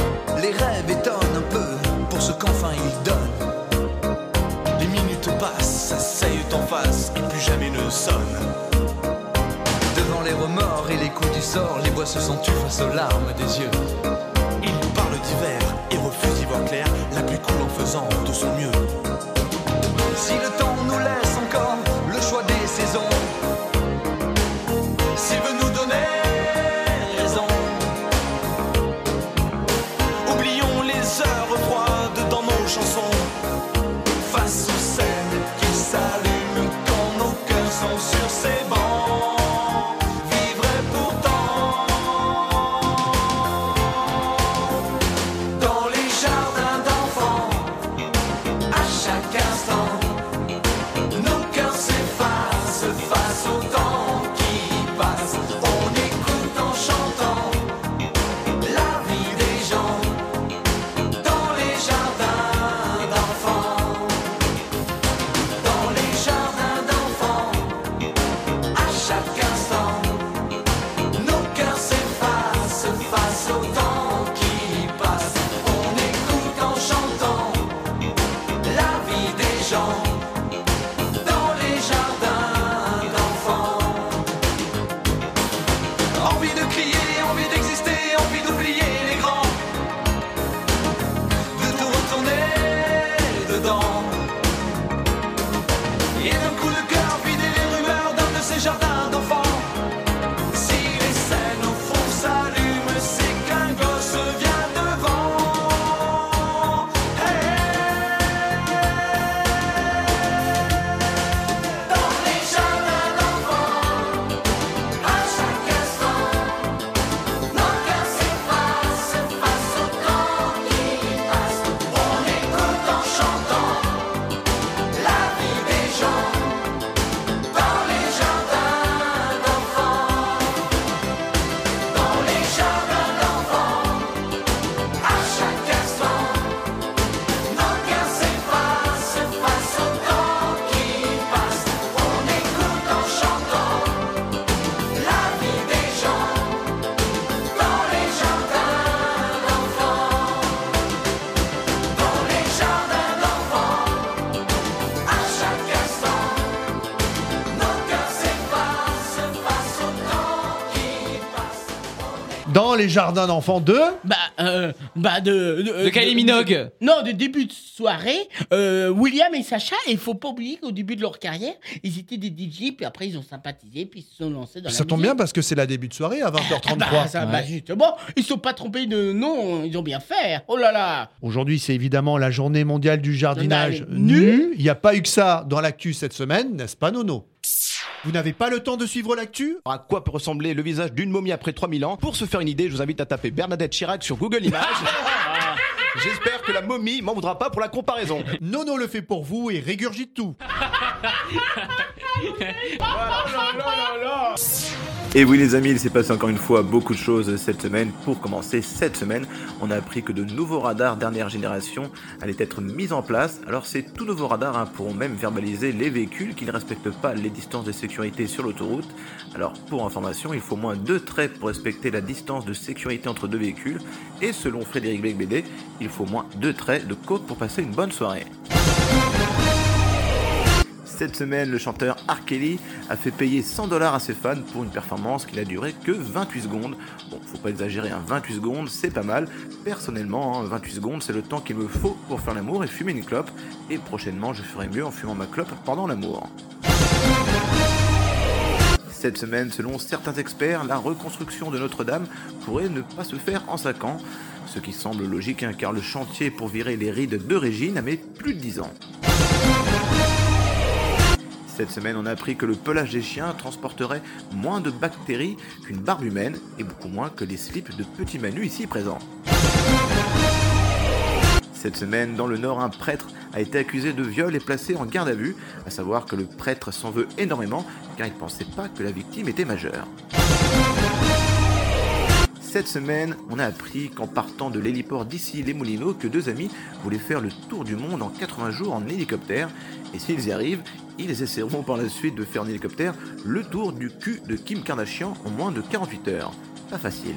tu sors, les voix se sont tues face aux larmes des yeux. Il parle d'hiver et refuse d'y voir clair, la pluie coule en faisant de son mieux. Si le temps nous laisse encore le choix des saisons, s'il veut nous donner raison, oublions les heures froides dans nos chansons, face aux scènes qui s'allument quand nos cœurs sont sur ces bancs. Vivrai pourtant dans les jardins d'enfants, à chaque instant, nos cœurs s'effacent face au temps qui passe. On écoute en chantant la vie des gens dans les jardins d'enfants. Dans les jardins d'enfants, à chaque instant, nos cœurs s'effacent face au temps qui passe. On écoute en chantant la vie des gens dans les jardins d'enfants. Envie de crier, envie d'exister, envie d'oublier les grands, de tout retourner dedans. Et d'un coup de cœur, vider les rumeurs d'un de ces jardins d'enfants. Si les scènes au fond s'allument, c'est qu'un gosse vient devant. Dans les jardins d'enfants, à chaque instant, nos cœurs s'effacent face au temps qui passe. On écoute en chantant la vie des gens dans les jardins d'enfants. Dans les jardins d'enfants, à chaque instant, nos cœurs s'effacent face au temps qui passe. On écoute en chantant la vie des gens dans les jardins d'enfants. Dans les jardins d'enfants, à chaque instant, nos cœurs s'effacent face au temps qui passe. Dans les jardins d'enfants de... Bah, euh, bah de... De Kylie Minogue. Non, de début de soirée, euh, William et Sacha, et il faut pas oublier qu'au début de leur carrière, ils étaient des D J, puis après ils ont sympathisé, puis ils se sont lancés dans la Ça tombe musique. bien parce que c'est la début de soirée à vingt heures Bah, trente-trois. ça, bah, justement, ils sont pas trompés de nom, ils ont bien fait. Oh là là. Aujourd'hui, c'est évidemment la journée mondiale du jardinage Jardinage nu. nu. Il n'y a pas eu que ça dans l'actu cette semaine, n'est-ce pas Nono? Vous n'avez pas le temps de suivre l'actu? À quoi peut ressembler le visage d'une momie après trois mille ans? Pour se faire une idée, je vous invite à taper Bernadette Chirac sur Google Images. J'espère que la momie m'en voudra pas pour la comparaison. Nono le fait pour vous et régurgite tout. Et oui les amis, il s'est passé encore une fois beaucoup de choses cette semaine. Pour commencer, cette semaine, on a appris que de nouveaux radars dernière génération allaient être mis en place. Alors ces tout nouveaux radars hein, pourront même verbaliser les véhicules qui ne respectent pas les distances de sécurité sur l'autoroute. Alors pour information, il faut au moins deux traits pour respecter la distance de sécurité entre deux véhicules. Et selon Frédéric Becbédé, il faut au moins deux traits de côte pour passer une bonne soirée. Cette semaine, le chanteur R. Kelly a fait payer cent dollars à ses fans pour une performance qui n'a duré que vingt-huit secondes. Bon, faut pas exagérer, hein, vingt-huit secondes, c'est pas mal. Personnellement, hein, vingt-huit secondes, c'est le temps qu'il me faut pour faire l'amour et fumer une clope. Et prochainement, je ferai mieux en fumant ma clope pendant l'amour. Cette semaine, selon certains experts, la reconstruction de Notre-Dame pourrait ne pas se faire en cinq ans. Ce qui semble logique, hein, car le chantier pour virer les rides de Régine a mis plus de dix ans. Cette semaine, on a appris que le pelage des chiens transporterait moins de bactéries qu'une barbe humaine et beaucoup moins que les slips de Petit Manu ici présents. Cette semaine, dans le Nord, un prêtre a été accusé de viol et placé en garde à vue, à savoir que le prêtre s'en veut énormément car il ne pensait pas que la victime était majeure. Cette semaine, on a appris qu'en partant de l'héliport d'Issy-les-Moulineaux, que deux amis voulaient faire le tour du monde en quatre-vingts jours en hélicoptère. Et s'ils y arrivent, ils essaieront par la suite de faire en hélicoptère le tour du cul de Kim Kardashian en moins de quarante-huit heures. Pas facile.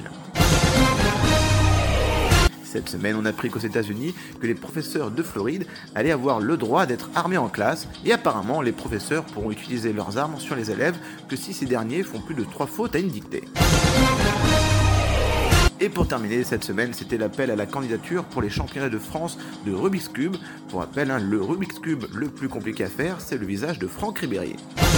Cette semaine, on a appris qu'aux États-Unis, que les professeurs de Floride allaient avoir le droit d'être armés en classe, et apparemment, les professeurs pourront utiliser leurs armes sur les élèves que si ces derniers font plus de trois fautes à une dictée. Et pour terminer cette semaine, c'était l'appel à la candidature pour les championnats de France de Rubik's Cube. Pour rappel, hein, le Rubik's Cube le plus compliqué à faire, c'est le visage de Franck Ribéry.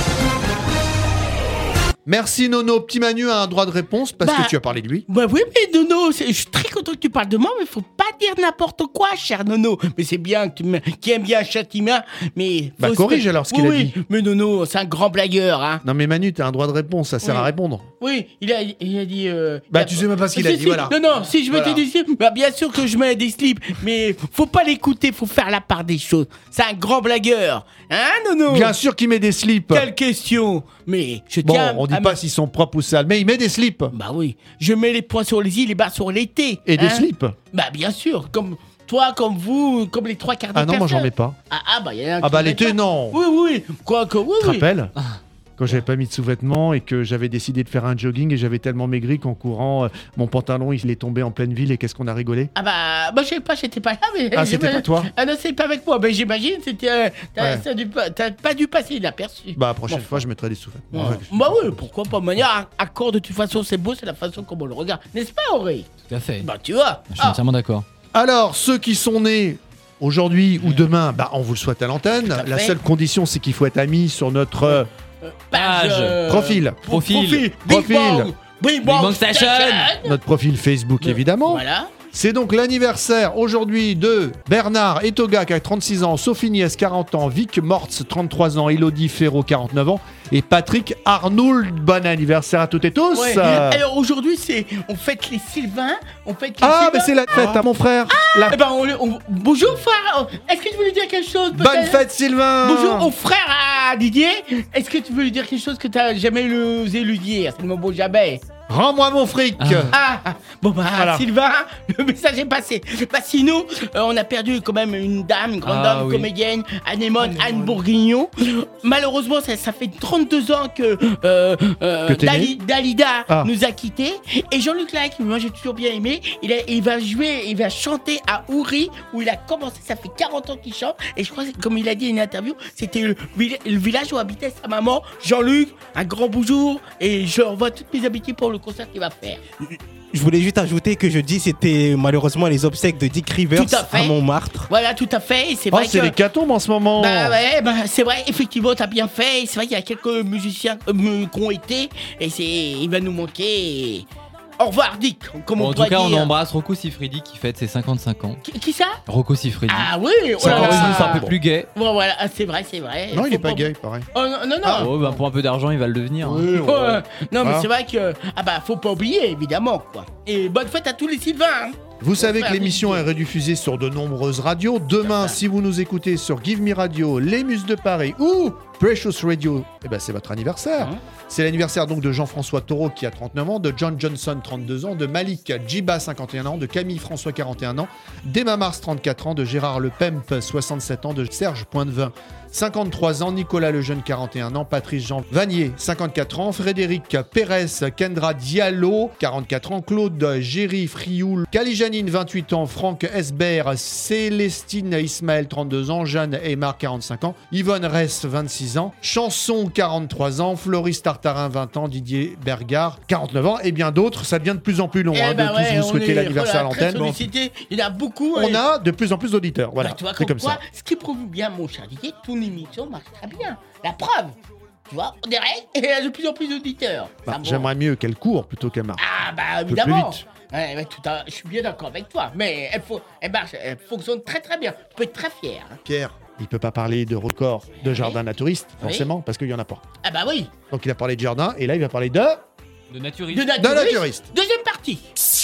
Merci Nono. Petit Manu a un droit de réponse parce Bah, que tu as parlé de lui. Bah oui, mais Nono, c'est- je suis très content que tu parles de moi, mais faut pas dire n'importe quoi, cher Nono. Mais c'est bien que tu me... qui aime bien Châtiment, mais... Bah, faut se- corrige alors ce qu'il oui, a oui, dit. mais Nono, c'est un grand blagueur, hein. Non mais Manu, t'as un droit de réponse, ça sert Oui. à répondre. Oui, il a, il a dit... euh, Bah, il a- tu sais même pas ce qu'il Si, a dit, si, voilà. Non, non, si je mettais Voilà. des slips, bah bien sûr que je mets des slips, mais faut pas l'écouter, faut faire la part des choses. C'est un grand blagueur, hein, Nono? Bien sûr qu'il met des slips. Quelle question? Mais je Bon, tiens... on dit à pas me- s'ils sont propres ou sales, mais il met des slips. Bah oui, je mets les points sur les i, les barres sur les t. Et des hein. slips. Bah bien sûr, comme toi, comme vous, comme les trois quarts des Ah non, moi j'en personnes. mets pas. Ah, ah bah il y a un Ah qui bah met l'été, pas. non. Oui, oui, quoi que oui, Tu te oui. rappelles quand j'avais pas mis de sous-vêtements et que j'avais décidé de faire un jogging et j'avais tellement maigri qu'en courant, euh, mon pantalon il est tombé en pleine ville et qu'est-ce qu'on a rigolé? Ah bah, moi je sais pas, j'étais pas là, mais... Ah, c'était j'imagine- pas toi? Ah non, c'est pas avec moi, mais j'imagine, c'était... euh, T'as Ouais. t'as dû pas- t'as pas dû passer inaperçu. Bah, prochaine Bon. fois, je mettrai des sous-vêtements. Ouais. Bah oui, pourquoi pas. De manière, accord de toute façon, c'est beau, c'est la façon comme on le regarde. N'est-ce pas, Aurélie? Tout à fait. Bah tu vois. Je suis entièrement d'accord. Alors, ceux qui sont nés aujourd'hui ou demain, bah, on vous le souhaite à l'antenne. à La fait. seule condition, c'est qu'il faut être amis sur notre euh, Page, euh, profil. Profil. Big Profil. Bang. Big Bang Bang Station. Station. Notre profil Facebook, évidemment. Voilà. C'est donc l'anniversaire aujourd'hui de Bernard Etoga qui a trente-six ans, Sophie Niès quarante ans, Vic Mortz trente-trois ans, Elodie Ferraud quarante-neuf ans et Patrick Arnould. Bon anniversaire à toutes et tous. Ouais. Euh, Alors aujourd'hui, c'est on fête les Sylvains, on fête les Ah, Sylvains. mais c'est la fête à mon frère. La- Eh ben, on, on- bonjour frère. Est-ce que tu veux lui dire quelque chose? Bonne peut-être fête Sylvain. Bonjour au frère à Didier. Est-ce que tu veux lui dire quelque chose que t'as jamais osé lui dire? C'est le mot beau jamais. Rends-moi mon fric. Ah, ah, bon bah Voilà. Sylvain, le message est passé. Bah sinon, euh, on a perdu quand même une dame, une grande Ah, dame, une oui. comédienne, Anémone, Anne Bourguignon. Malheureusement, ça, ça fait trente-deux ans que, euh, euh, Que t'es Dali- Dalida Ah. nous a quittés. Et Jean-Luc Lahaye, que moi j'ai toujours bien aimé, il, a- il va jouer, il va chanter à Oury, où il a commencé, ça fait quarante ans qu'il chante. Et je crois, que, comme il a dit à une interview, c'était le, vil- le village où habitait sa maman. Jean-Luc, un grand bonjour. Et je envoie toutes mes amitiés pour le concert qu'il va faire. Je voulais juste ajouter que jeudi, c'était malheureusement les obsèques de Dick Rivers Tout à fait. à Montmartre. Voilà, tout à fait. Et c'est Oh, vrai c'est que. l'hécatombe en ce moment. Bah ouais, bah, c'est vrai, effectivement, t'as bien fait. Et c'est vrai qu'il y a quelques musiciens euh, qui ont été. Et c'est, il va nous manquer. Et... Au revoir, Dick. Comme Bon, on en tout pourrait cas, on dire. embrasse Rocco Siffredi qui fête ses cinquante-cinq ans. Qui, qui ça? Rocco Siffredi. Ah oui, oh C'est là encore là. une fois un peu plus gay. Bon, voilà, ah, c'est vrai, c'est vrai. Non, il est Faut pas gay, pareil. Oh non, non, non. Oh, bah, pour un peu d'argent, il va le devenir. hein. Oui, ouais. Ouais. Non, mais Ah. c'est vrai que. Ah bah, faut pas oublier, évidemment, quoi. Et bonne fête à tous les Sylvains. hein. Vous savez que Frère l'émission Didier. est rediffusée sur de nombreuses radios. Demain, si vous nous écoutez sur Give Me Radio, Les Muses de Paris ou Precious Radio, eh ben c'est votre anniversaire. Hein C'est l'anniversaire donc de Jean-François Taureau qui a trente-neuf ans, de John Johnson trente-deux ans, de Malik Djiba cinquante et un ans, de Camille François quarante et un ans, d'Emma Mars trente-quatre ans, de Gérard Le Pemp soixante-sept ans, de Serge Pointvin cinquante-trois ans, Nicolas Lejeune quarante et un ans, Patrice Jean Vanier cinquante-quatre ans, Frédéric Pérez, Kendra Diallo quarante-quatre ans, Claude Géry Frioul, Kali Janine vingt-huit ans, Franck Esbert, Célestine Ismaël trente-deux ans, Jeanne Aymar quarante-cinq ans, Yvonne Ress vingt-six ans, Chanson quarante-trois ans, Floris Tartarin vingt ans, Didier Bergard quarante-neuf ans et bien d'autres. Ça devient de plus en plus long Eh hein, ben de ouais, tous vous on souhaiter est, l'anniversaire à voilà, très l'antenne. Bon, sollicité. Il y en a beaucoup. on et- a de plus en plus d'auditeurs. Voilà, Bah, tu vois, c'est comme quoi, ça. ce qui prouve bien, mon cher Didier, ton émission marche très bien. La preuve, tu vois, on dirait, et il y a de plus en plus d'auditeurs. Bah, Ça, bon. J'aimerais mieux qu'elle court plutôt qu'elle marche. Ah, bah peu plus évidemment. vite. Ouais, ouais, tout à... Je suis bien d'accord avec toi, mais elle, faut... elle marche, elle fonctionne très très bien. Tu peux être très fier. hein. Pierre, il peut pas parler de record de jardin naturiste, Oui. forcément, parce qu'il y en a pas. Ah bah oui. Donc il a parlé de jardin et là il va parler de De naturiste. De naturiste. De naturiste. Deuxième partie.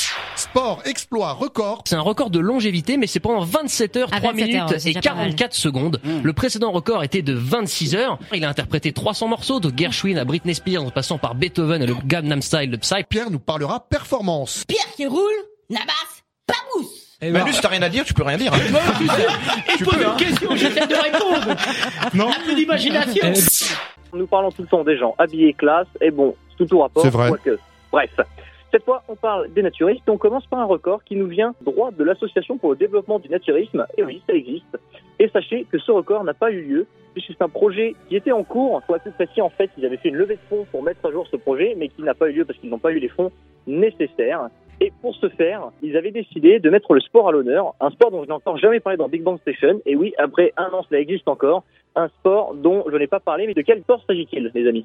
sport, exploit, record. C'est un record de longévité, mais c'est pendant vingt-sept heures, Ah, trois vingt-sept minutes heures, c'est et déjà pas mal. quarante-quatre secondes. Le précédent record était de vingt-six heures. Il a interprété trois cents morceaux, de Gershwin à Britney Spears, en passant par Beethoven et le Gangnam Style de Psy. Pierre nous parlera performance. Pierre qui roule, Nabas, pas mousse. Eh Manu, si t'as rien à dire, tu peux rien dire. hein. Il pose une question, j'essaie de répondre. Non. Un peu d'imagination. Nous parlons tout le temps des gens habillés classe, et bon, c'est tout au rapport, C'est vrai. quoique. Bref. Cette fois, on parle des naturistes, et on commence par un record qui nous vient droit de l'Association pour le développement du naturisme. Et oui, ça existe. Et sachez que ce record n'a pas eu lieu, puisque c'est un projet qui était en cours. Pour être plus précis, en fait, ils avaient fait une levée de fonds pour mettre à jour ce projet, mais qui n'a pas eu lieu parce qu'ils n'ont pas eu les fonds nécessaires. Et pour ce faire, ils avaient décidé de mettre le sport à l'honneur, un sport dont je n'ai encore jamais parlé dans Big Bang Station. Et oui, après un an, cela existe encore. Un sport dont je n'ai pas parlé, mais de quel sport s'agit-il, les amis?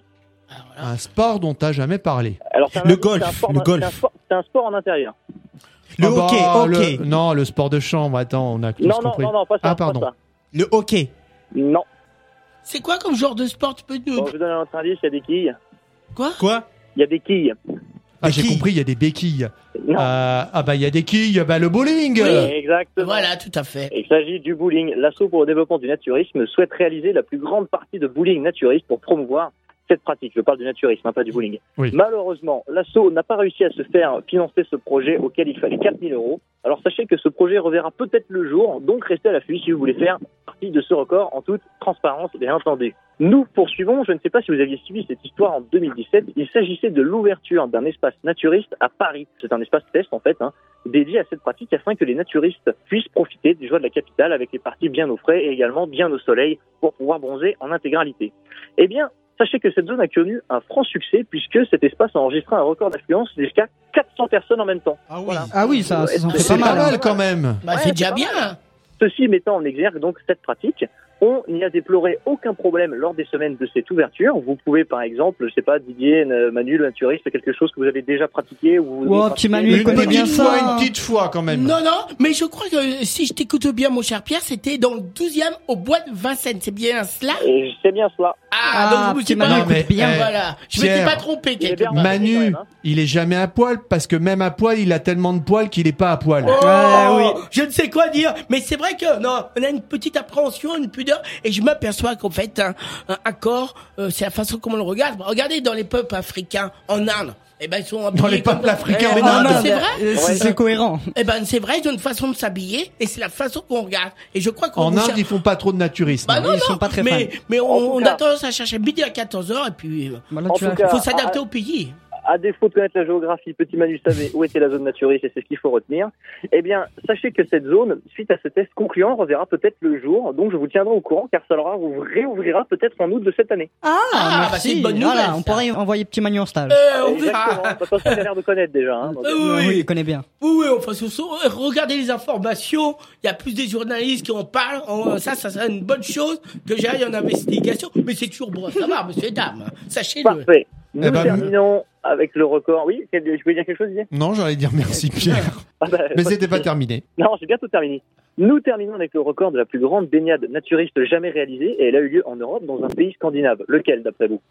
Un sport dont t'as jamais parlé. Alors, c'est un- Le c'est golf, un sport le en- golf. C'est un, sport- c'est un sport en intérieur. Le Ah bah, hockey, le- Non, le sport de chambre. Attends, on a tous Non, non, compris. non, non, pas ça. Ah, pas pardon. ça. Le hockey. Non. C'est quoi comme genre de sport? Tu peux nous. Bon, je vous donne un autre indice, il y a des quilles. Quoi Quoi? Il y a des quilles. Ah, j'ai compris, il y a des béquilles. Non. Euh, ah bah il y a des quilles, bah le bowling. Exactement. Voilà, tout à fait. Il s'agit du bowling. L'Asso pour le développement du naturisme souhaite réaliser la plus grande partie de bowling naturiste pour promouvoir cette pratique. Je parle du naturisme, hein, pas du bowling. Oui. Malheureusement, l'Asso n'a pas réussi à se faire financer ce projet auquel il fallait quatre mille euros. Alors sachez que ce projet reverra peut-être le jour, donc restez à l'affût si vous voulez faire partie de ce record en toute transparence, bien entendu. Nous poursuivons, je ne sais pas si vous aviez suivi cette histoire en deux mille dix-sept, il s'agissait de l'ouverture d'un espace naturiste à Paris. C'est un espace test en fait, hein, dédié à cette pratique afin que les naturistes puissent profiter des joies de la capitale avec les parties bien au frais et également bien au soleil pour pouvoir bronzer en intégralité. Eh bien, sachez que cette zone a connu un franc succès puisque cet espace a enregistré un record d'affluence jusqu'à quatre cents personnes en même temps. Ah oui, voilà. Ah oui, ça, ça en fait C'est pas pas mal. mal quand même. Bah, Ouais, c'est déjà pas bien. mal. Ceci mettant en exergue donc cette pratique, on n'y a déploré aucun problème lors des semaines de cette ouverture. Vous pouvez par exemple, je sais pas, Didier, euh, Manu, le naturiste, c'est quelque chose que vous avez déjà pratiqué ou vous Oh, avez petit pratiqué Manu, il Une connaît bien petite fois, ça. une petite fois quand même. Non, non, mais je crois que si je t'écoute bien, mon cher Pierre, c'était dans le douzième au bois de Vincennes. C'est bien cela? Et c'est bien cela. Ah, Ah, donc je me petit suis pas Manu, mais, écoute bien. eh, Voilà. Je Pierre, m'étais pas trompé il est quelque bien part. renseigné quand Manu, même, hein. il est jamais à poil parce que même à poil, il a tellement de poils qu'il est pas à poil. Oh, Ouais, oui. je ne sais quoi dire, mais c'est vrai que non, on a une petite appréhension, une pudeur, et je m'aperçois qu'en fait, un, un, un corps, euh, c'est la façon comment on le regarde. Regardez dans les peuples africains, en Inde, eh ben ils sont habillés Dans les comme peuples ça. africains Eh en ben, Inde. non, mais c'est vrai. Euh, C'est c'est cohérent. Eh ben c'est vrai, ils ont une façon de s'habiller, et c'est la façon qu'on regarde. Et je crois qu'on En vous Inde, cherche- ils font pas trop de naturisme. Bah non, Ils non, sont pas très mais, fans. mais En on, tout on cas- a tendance à chercher midi à quatorze heures, et puis euh, Bah là, En tu tout vas- cas, faut s'adapter à- au pays. À défaut de connaître la géographie, petit Manu savait où était la zone naturiste et c'est ce qu'il faut retenir. Eh bien, sachez que cette zone, suite à ce test concluant, reverra peut-être le jour. Donc, je vous tiendrai au courant car ça leur réouvrira peut-être en août de cette année. Ah, Ah, bah, merci. c'est une bonne Voilà, nouvelle, on ça. pourrait envoyer petit Manu en stage. Euh, on Exactement. verra. De toute façon, il a l'air de connaître déjà. Hein, donc, Euh, euh, oui, Oui, il connaît bien. Oui, oui, enfin, ce sont- regardez les informations, il y a plus des journalistes qui en parlent, On- ça, ça serait une bonne chose que j'aille en investigation, mais c'est toujours bon à savoir, monsieur et dames, sachez-le. Parfait. Nous Eh ben, terminons avec le record. Oui, je voulais dire quelque chose, Didier? Non, j'allais dire merci Pierre. Ah bah, Mais pas c'était de pas souci. terminé. Non, j'ai bientôt terminé. Nous terminons avec le record de la plus grande baignade naturiste jamais réalisée et elle a eu lieu en Europe dans un pays scandinave. Lequel, d'après vous?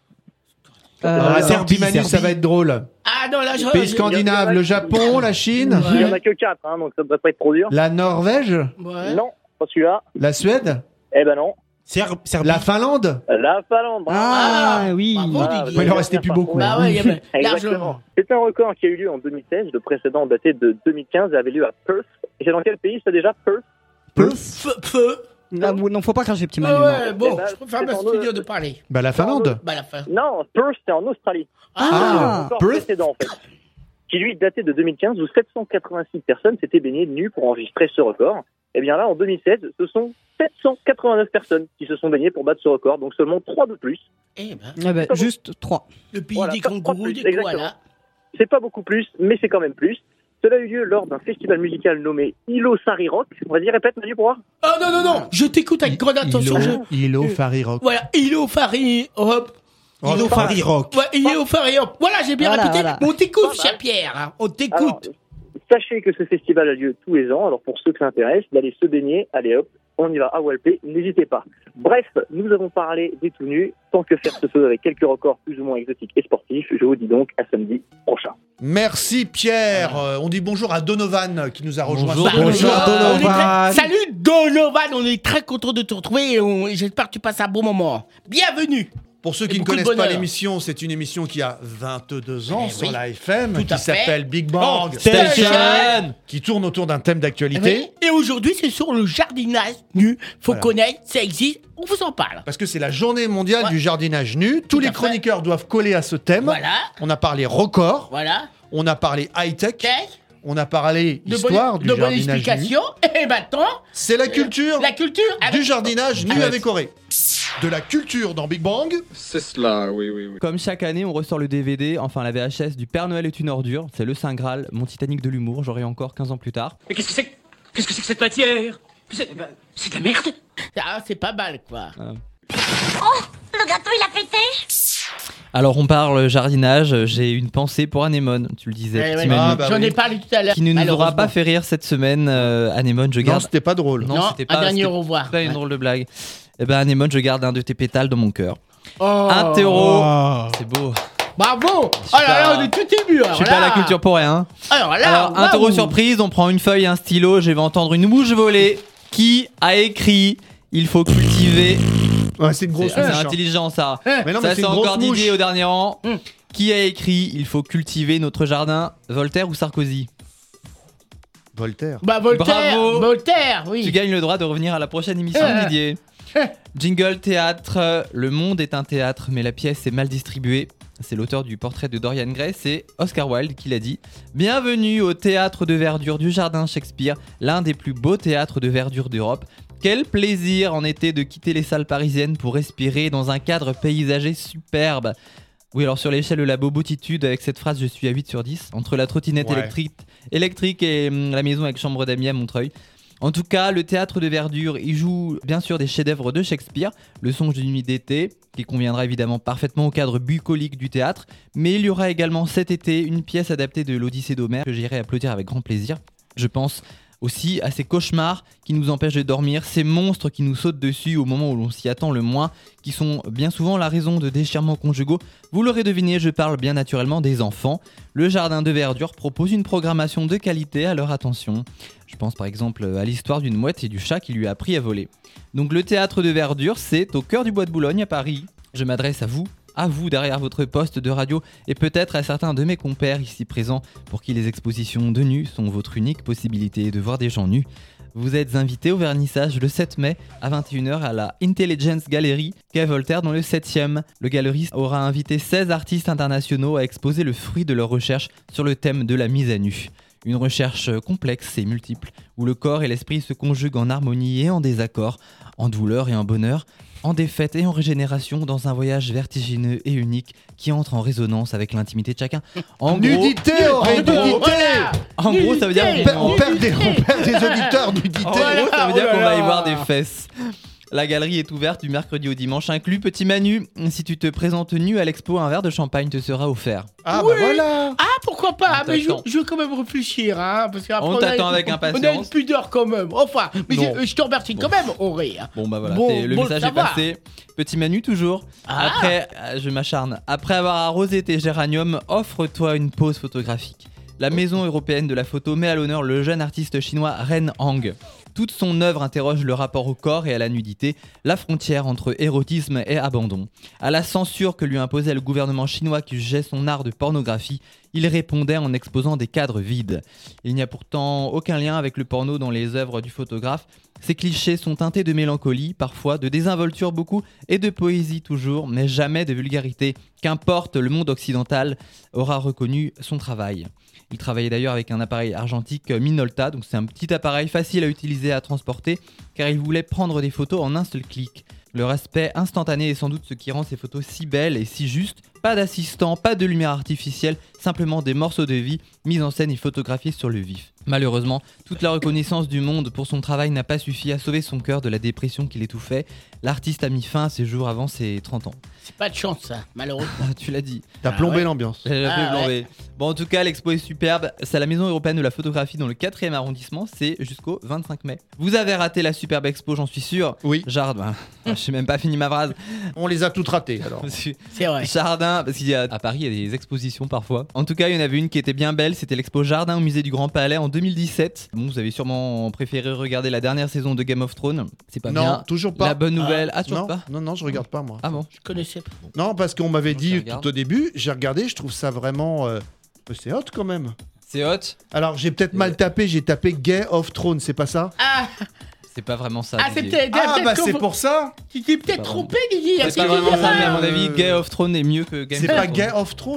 Euh, Ah, Serbie, Serbie, Manu, ça Serbie. va être drôle. Ah non, là, je... Pays je- scandinave, le Japon, la Chine, Il y en a que quatre, hein, donc ça ne devrait pas être trop dur. la Norvège, Ouais. Non, pas celui-là. la Suède, Eh ben non. Serbe, Serbie. la Finlande. La Finlande. bravo. Ah, oui. Bravo, Voilà, Didier. vous Il en avez restait bien plus parcouru. beaucoup. Bah ouais, il y avait largement. Exactement. C'est un record qui a eu lieu en deux mille seize. Le précédent datait de deux mille quinze et avait lieu à Perth. Et c'est dans quel pays ça déjà, Perth? Feu, feu. Là, vous- non, faut pas cracher petit Ouais, Manu. non. ouais, bon, Eh ben, je préfère c'est me en studio deux- de parler. Bah la Finlande. Bah, la fin. Non, Perth, c'est en Australie. Ah, Ah, Le record Perth. précédent, en fait. Qui lui datait de deux mille quinze où sept cent quatre-vingt-six personnes s'étaient baignées nues pour enregistrer ce record. Et bien là, en deux mille seize, ce sont sept cent quatre-vingt-neuf personnes qui se sont baignées pour battre ce record, donc seulement trois de plus. eh ben, Eh ben, juste trois. le pays Voilà, des trois- trois kangourous, plus, des exactement. koalas. C'est pas beaucoup plus, mais c'est quand même plus. Cela a eu lieu lors d'un festival musical nommé Ilo Sari Rock. Vas-y, répète, Manu, pour voir. Oh non, non, non, je t'écoute avec grande attention. Ilo, Je... Ilo, Fari Rock. Voilà, Ilo Fari, hop. Ilo Fari Rock. Ouais, Ilo Fari, hop. Voilà, j'ai bien Voilà, répété. voilà. Mais on t'écoute, Pas mal. cher Pierre. hein. On Alors, t'écoute. sachez que ce festival a lieu tous les ans, alors pour ceux que ça intéresse, d'aller se baigner, allez hop, on y va à Walpé, n'hésitez pas. Bref, nous avons parlé des tout nus, tant que faire se peut avec quelques records plus ou moins exotiques et sportifs, je vous dis donc à samedi prochain. Merci Pierre. Euh, on dit bonjour à Donovan qui nous a rejoint. Bonjour, sur- bonjour, Bah, on est Donovan. très- Salut Donovan, on est très content de te retrouver et on- et j'espère que tu passes un bon moment. Bienvenue. Pour ceux Et qui ne beaucoup de connaissent pas bonheur. l'émission, c'est une émission qui a vingt-deux ans Eh sur oui. la F M, Tout qui à fait. s'appelle Big Bang Oh, Station, Station. qui tourne autour d'un thème d'actualité. Oui. Et aujourd'hui, c'est sur le jardinage nu. Faut Voilà. connaître, ça existe, on vous en parle. Parce que c'est la journée mondiale Ouais. du jardinage nu. Tous Tout les à fait. chroniqueurs doivent coller à ce thème. Voilà. On a parlé record, Voilà. on a parlé high-tech, Ok. on a parlé De histoire bonne, du de bonne jardinage nu. explication. Et maintenant, C'est la culture la culture du avec- jardinage nu Avec- avec Auré. de la culture dans Big Bang. C'est cela, oui, oui, oui. Comme chaque année, on ressort le D V D, enfin la V H S du Père Noël est une ordure. C'est le Saint Graal, mon Titanic de l'humour, j'aurai encore quinze ans plus tard. Mais qu'est-ce que c'est que... Qu'est-ce que c'est que cette matière? C'est c'est de la merde. Ah, c'est pas mal, quoi. Voilà. Oh, le gâteau, il a pété. Alors on parle jardinage, j'ai une pensée pour Anémone, tu le disais. Eh petit ouais, Manu. ah, bah J'en ai parlé tout à l'heure. Qui ne nous aura malheureusement. pas fait rire cette semaine, euh, Anémone, je Non, garde... c'était pas drôle. Non, c'était un pas, dernier c'était au revoir. pas une Ouais. drôle de blague. Eh ben Anémone, je garde un de tes pétales dans mon cœur. Oh. Un terreau, Oh. c'est beau. Bravo. Oh suis là là, pas- on est tout ému. Je suis pas à la culture pour rien. Alors là, Alors, un waouh. terreau surprise, on prend une feuille et un stylo, je vais entendre une mouche voler. Qui a écrit il faut cultiver. Ouais, c'est une grosse C'est mouche. c'est hein. intelligent ça. Mais non, mais Ça c'est c'est une encore grosse mouche. Didier au dernier rang. Mm. Qui a écrit il faut cultiver notre jardin, Voltaire ou Sarkozy? Voltaire. Bah Voltaire, Bravo. Voltaire, oui. Tu gagnes le droit de revenir à la prochaine émission, Euh. Didier. Jingle théâtre. Le monde est un théâtre, mais la pièce est mal distribuée. C'est l'auteur du portrait de Dorian Gray, c'est Oscar Wilde qui l'a dit. Bienvenue au théâtre de verdure du Jardin Shakespeare, l'un des plus beaux théâtres de verdure d'Europe. Quel plaisir en été de quitter les salles parisiennes pour respirer dans un cadre paysager superbe. Oui, alors sur l'échelle de la bobotitude, avec cette phrase, je suis à huit sur dix. Entre la trottinette Ouais. électrique, électrique et hum, la maison avec chambre d'amis à Montreuil. En tout cas, le théâtre de verdure, il joue bien sûr des chefs-d'œuvre de Shakespeare, Le Songe d'une nuit d'été, qui conviendra évidemment parfaitement au cadre bucolique du théâtre, mais il y aura également cet été une pièce adaptée de l'Odyssée d'Homère que j'irai applaudir avec grand plaisir. Je pense aussi à ces cauchemars qui nous empêchent de dormir, ces monstres qui nous sautent dessus au moment où l'on s'y attend le moins, qui sont bien souvent la raison de déchirements conjugaux. Vous l'aurez deviné, je parle bien naturellement des enfants. Le Jardin de verdure propose une programmation de qualité à leur attention. Je pense par exemple à l'histoire d'une mouette et du chat qui lui a appris à voler. Donc le théâtre de verdure, c'est au cœur du bois de Boulogne à Paris. Je m'adresse à vous, à vous derrière votre poste de radio et peut-être à certains de mes compères ici présents pour qui les expositions de nus sont votre unique possibilité de voir des gens nus. Vous êtes invités au vernissage le sept mai à vingt et une heures à la Intelligence Gallery quai Voltaire dans le septième. Le galeriste aura invité seize artistes internationaux à exposer le fruit de leur recherche sur le thème de la mise à nu. Une recherche complexe et multiple, où le corps et l'esprit se conjuguent en harmonie et en désaccord, en douleur et en bonheur, en défaite et en régénération dans un voyage vertigineux et unique qui entre en résonance avec l'intimité de chacun. En Nudité, gros, Auré, en gros- nudité. En gros, ça veut dire On perd, on perd des, on perd des auditeurs, nudité. En gros, ça veut dire Oh là qu'on va y là. voir des fesses. La galerie est ouverte du mercredi au dimanche inclus. Petit Manu, si tu te présentes nu à l'expo, un verre de champagne te sera offert. Ah Oui. bah voilà. Ah, pourquoi pas? On Mais je, t'attend. je vais quand même réfléchir, hein, parce qu'après, On a- t'attend avec On a impatience. une pudeur quand même. Enfin, mais Non. je, je te remercie quand même, Auré. hein. Bon bah voilà, Bon, t'es- le bon, message ça est va. passé. Petit Manu toujours. Ah. Après, euh, je m'acharne. Après avoir arrosé tes géraniums, offre-toi une pause photographique. La Maison européenne de la photo met à l'honneur le jeune artiste chinois Ren Hang. Toute son œuvre interroge le rapport au corps et à la nudité, la frontière entre érotisme et abandon. À la censure que lui imposait le gouvernement chinois qui jugeait son art de pornographie, il répondait en exposant des cadres vides. Il n'y a pourtant aucun lien avec le porno dans les œuvres du photographe. Ces clichés sont teintés de mélancolie, parfois de désinvolture beaucoup, et de poésie toujours, mais jamais de vulgarité. Qu'importe, le monde occidental aura reconnu son travail. Il travaillait d'ailleurs avec un appareil argentique Minolta, donc c'est un petit appareil facile à utiliser et à transporter, car il voulait prendre des photos en un seul clic. Le respect instantané est sans doute ce qui rend ces photos si belles et si justes. Pas d'assistant, pas de lumière artificielle, simplement des morceaux de vie mis en scène et photographiés sur le vif. Malheureusement, toute la reconnaissance du monde pour son travail n'a pas suffi à sauver son cœur de la dépression qui l'étouffait. L'artiste a mis fin à ses jours avant ses trente ans. C'est pas de chance, ça, malheureusement. Ah, tu l'as dit. T'as Ah plombé ouais. l'ambiance. J'ai Ah fait ouais. plomber. Bon, en tout cas, l'expo est superbe. C'est à la Maison européenne de la photographie dans le quatrième arrondissement. C'est jusqu'au vingt-cinq mai. Vous avez raté la superbe expo, j'en suis sûr. Oui. Jardin. J'ai même pas fini ma phrase. On les a toutes ratées alors. C'est vrai. Jardin, parce qu'il y a à Paris, il y a des expositions parfois. En tout cas, il y en avait une qui était bien belle. C'était l'expo Jardin au musée du Grand Palais en deux mille dix-sept. Bon, vous avez sûrement préféré regarder la dernière saison de Game of Thrones. C'est pas non, bien. toujours pas. La bonne nouvelle. Ah, toujours non, pas. non, non, je regarde pas moi. Ah bon. Je connaissais pas. Non, parce qu'on m'avait Donc, dit je regarde. tout au début, j'ai regardé, je trouve ça vraiment. euh, C'est hot quand même. C'est hot. Alors j'ai peut-être mal tapé, j'ai tapé Gay of Thrones, c'est pas ça? Ah, C'est pas vraiment ça. ah c'est Didier. peut-être. Ah peut-être bah qu'on- c'est pour ça. Tu t'es peut-être pas trompé, Didier. C'est Est-ce pas que vraiment tu ça, mais à diras- mon avis, Game of Thrones est mieux que Game C'est of pas Thrones. Gay of Thrones. Ah,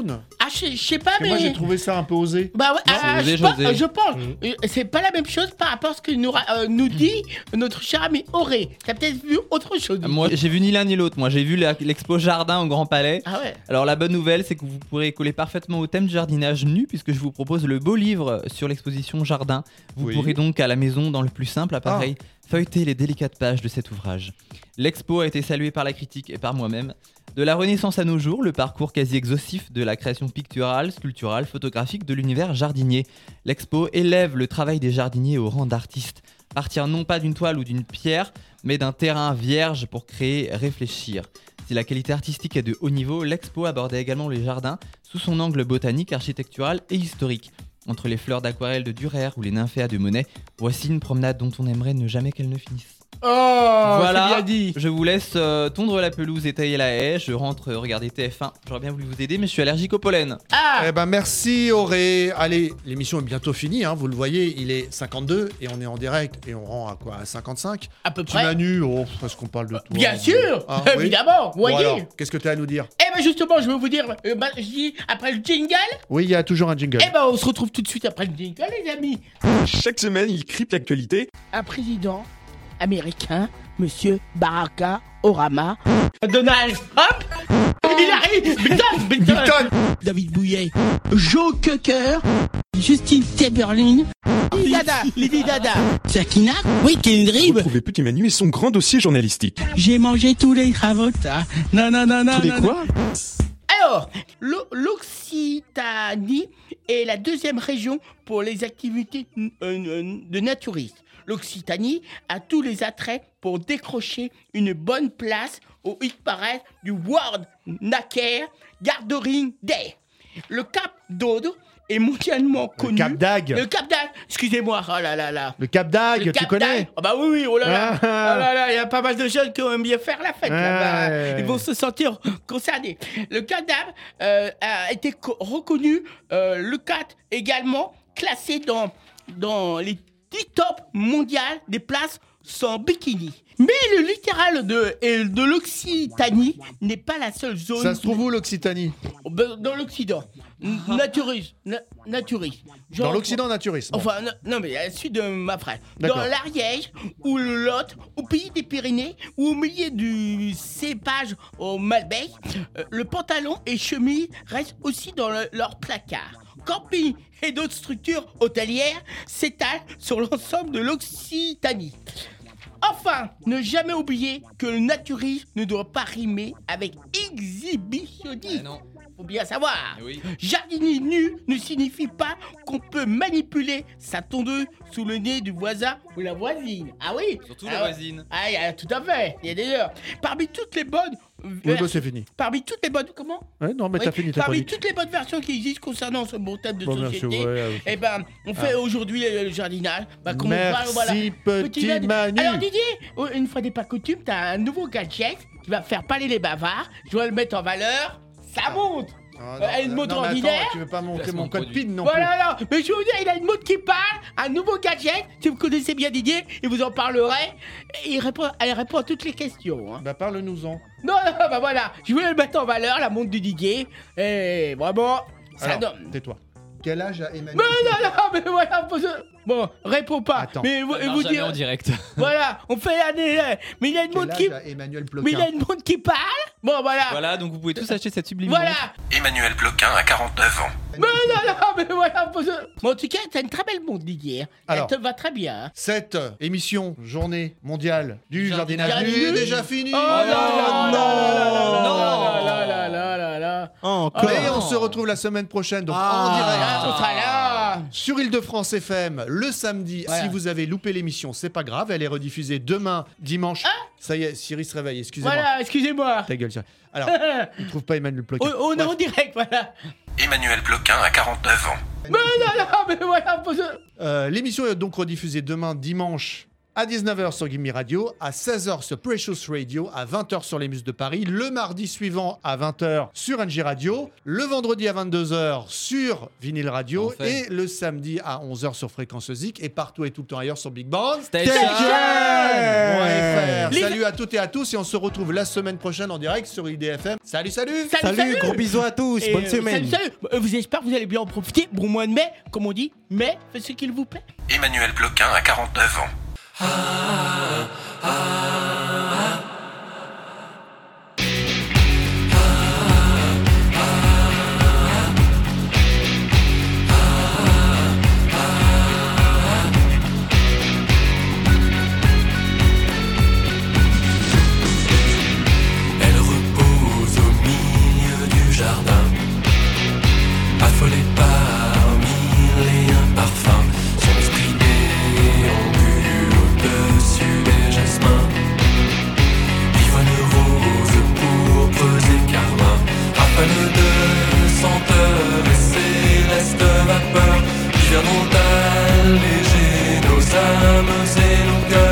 je je sais pas, Parce que mais. moi, j'ai trouvé ça un peu osé. Bah ouais, Non, ah, osé, je, pense, José. je pense. Mmh. Euh, C'est pas la même chose par rapport à ce que nous, ra- euh, nous dit notre cher ami Auré. T'as peut-être vu autre chose. Moi, j'ai vu ni l'un ni l'autre. Moi, j'ai vu la- l'expo jardin au Grand Palais. Ah ouais. Alors, la bonne nouvelle, c'est que vous pourrez coller parfaitement au thème du jardinage nu, puisque je vous propose le beau livre sur l'exposition jardin. Vous Oui. pourrez donc, à la maison, dans le plus simple appareil, feuilleter les délicates pages de cet ouvrage. L'expo a été saluée par la critique et par moi-même. De la Renaissance à nos jours, le parcours quasi exhaustif de la création picturale, sculpturale, photographique de l'univers jardinier. L'expo élève le travail des jardiniers au rang d'artistes. Partir non pas d'une toile ou d'une pierre, mais d'un terrain vierge pour créer, réfléchir. Si la qualité artistique est de haut niveau, l'expo abordait également les jardins sous son angle botanique, architectural et historique. Entre les fleurs d'aquarelle de Durer ou les nymphéas de Monet, voici une promenade dont on aimerait ne jamais qu'elle ne finisse. Oh, Voilà, c'est bien dit. je vous laisse euh, tondre la pelouse et tailler la haie. Je rentre euh, regarder T F un. J'aurais bien voulu vous aider, mais je suis allergique au pollen. Ah, Eh ben merci Auré. Allez, l'émission est bientôt finie, hein, vous le voyez, il est cinquante-deux et on est en direct et on rend à quoi, à cinquante-cinq. à peu Petit près. Manu, oh, est-ce qu'on parle de toi? Bien sûr, Ah, oui. évidemment. Vous Bon, voyez. alors, qu'est-ce que tu as à nous dire? Eh ben justement, je vais vous dire, euh, bah, je dis après le jingle. Oui, il y a toujours un jingle. Eh ben on se retrouve tout de suite après le jingle, les amis. Chaque semaine, il crypte l'actualité. Un président américain, Monsieur Barack Obama. Donald Trump. Il arrive. Bigton, Bigton. David Bouillet. Joe Cocker. Justine Timberlake. Lady Dada. Lady Dada. Sakina. Oui, Kendrick. Retrouvez Petit Manu et son grand dossier journalistique. J'ai mangé tous les cravotas. Non, non, non, non. Tous les non, quoi? Alors, l'O- l'Occitanie est la deuxième région pour les activités euh, euh, de naturisme. L'Occitanie a tous les attraits pour décrocher une bonne place au hit-parade du World Naker Gathering Day. Le Cap d'Aude est mondialement connu. Le Cap d'Agde. Le Cap d'Agde, excusez-moi, oh là là là. Le Cap d'Agde, Le tu Cap connais? d'Agde. Ah bah oui, oui, oh là là. Ah. Oh là là, il y a pas mal de jeunes qui aiment bien faire la fête là-bas. Ouais. Ils vont se sentir concernés. Le Cap d'Agde euh, a été co- reconnu, euh, le quatre également, classé dans, dans les dix tops mondiales des places sans bikini. Mais le littoral de, et de l'Occitanie n'est pas la seule zone. Ça se trouve où l'Occitanie? Ben, dans l'Occident. Naturiste. Na- naturiste. Genre- Dans l'Occident naturiste. bon. Enfin, non, non, mais à la suite de ma phrase. Dans D'accord. l'Ariège, ou le Lot, au pays des Pyrénées, ou au milieu du cépage au Malbec, euh, le pantalon et chemise restent aussi dans le- leur placard. Camping et d'autres structures hôtelières s'étalent sur l'ensemble de l'Occitanie. Enfin, ne jamais oublier que le naturisme ne doit pas rimer avec exhibitionnisme. Faut bien savoir. Jardiner nu ne signifie pas qu'on peut manipuler sa tondeuse sous le nez du voisin ou la voisine. Ah oui. Surtout Ah la ouais. voisine. Ah, y a- tout à fait. Il y a des heures. Parmi toutes les bonnes. Oui, bah, c'est fini. Parmi toutes les bonnes. Comment? Ouais, non, mais Oui, t'as fini ta Parmi chronique. toutes les bonnes versions qui existent concernant ce bon thème de Bon, merci, société, ouais, ouais. eh ben, on fait Ah. aujourd'hui euh, le jardinage. Bah, comme on Merci, parle, voilà. petit Manu. Manu. Alors Didier, oh, une fois n'est pas coutume, t'as un nouveau gadget qui va faire parler les bavards. Je dois le mettre en valeur. Ça monte. Ah, Euh, elle a une montre non, mais attends, ordinaire. tu veux pas montrer Placement mon de code produit. PIN non Voilà, non, mais je veux vous dire, il a une montre qui parle, un nouveau gadget. Si vous connaissez bien Didier, il vous en parlerait. Et il répond, elle répond à toutes les questions. Hein. plus? Bah parle-nous-en. Non, non, bah voilà, je voulais le mettre en valeur, la montre du Didier. Et vraiment, ça Alors, donne. tais-toi. Quel âge a Emmanuel? Mais non, non, mais voilà, faut se- bon, réponds pas. Attends. Mais vous, Ça et marche vous jamais dire, en direct. voilà, on fait année. Mais il a une Quel montre âge qui, a Emmanuel mais il a Ploquin? une montre qui parle. Bon, voilà, Voilà, donc vous pouvez tous acheter cette sublime voilà. montre. Emmanuel Ploquin a quarante-neuf ans. Mais non, non, mais voilà, faut se... Bon, en tout cas, t'as une très belle montre, Didier. Alors. Elle te va très bien. hein. Cette émission, journée mondiale du Jardinage jardinage nu. nu est déjà finie. Oh là là là là non. là là là là là. Encore. Mais on se retrouve la semaine prochaine, donc Ah. en direct. Ah, on sera là. Sur Île-de-France F M, le samedi. Voilà. Si vous avez loupé l'émission, c'est pas grave, elle est rediffusée demain, dimanche. Ça y est, Cyril se réveille, excusez-moi. Voilà, excusez-moi. Ta gueule, Cyril. Alors, il trouve pas Emmanuel Ploquin. On, on est Bref. en direct, voilà. Emmanuel Ploquin a quarante-neuf ans. Mais non, non, mais voilà, faut se... Euh, L'émission est donc rediffusée demain, dimanche, à dix-neuf heures sur Gimme Radio, à seize heures sur Precious Radio, à vingt heures sur les Muses de Paris, le mardi suivant à vingt heures sur N J Radio, le vendredi à vingt-deux heures sur Vinyl Radio Enfin. et le samedi à onze heures sur Fréquence Zik et partout et tout le temps ailleurs sur Big Band Station. Les- Salut à toutes et à tous et on se retrouve la semaine prochaine en direct sur I D F M. Salut, salut. Salut, Salut, gros bisous à tous, Et, bonne euh, semaine. Salut, salut. Euh, Vous j'espère que vous allez bien en profiter. Bon mois de mai, comme on dit, mais faites ce qu'il vous plaît. Emmanuel Bloquin a quarante-neuf ans. Elle repose au milieu du jardin, affolée par mille et un parfums. Son esprit déambule au-dessus des jasmins. Ivone rose, pourpres et carmin, rafale de senteurs et céleste vapeur qui viendront alléger nos âmes et nos cœurs.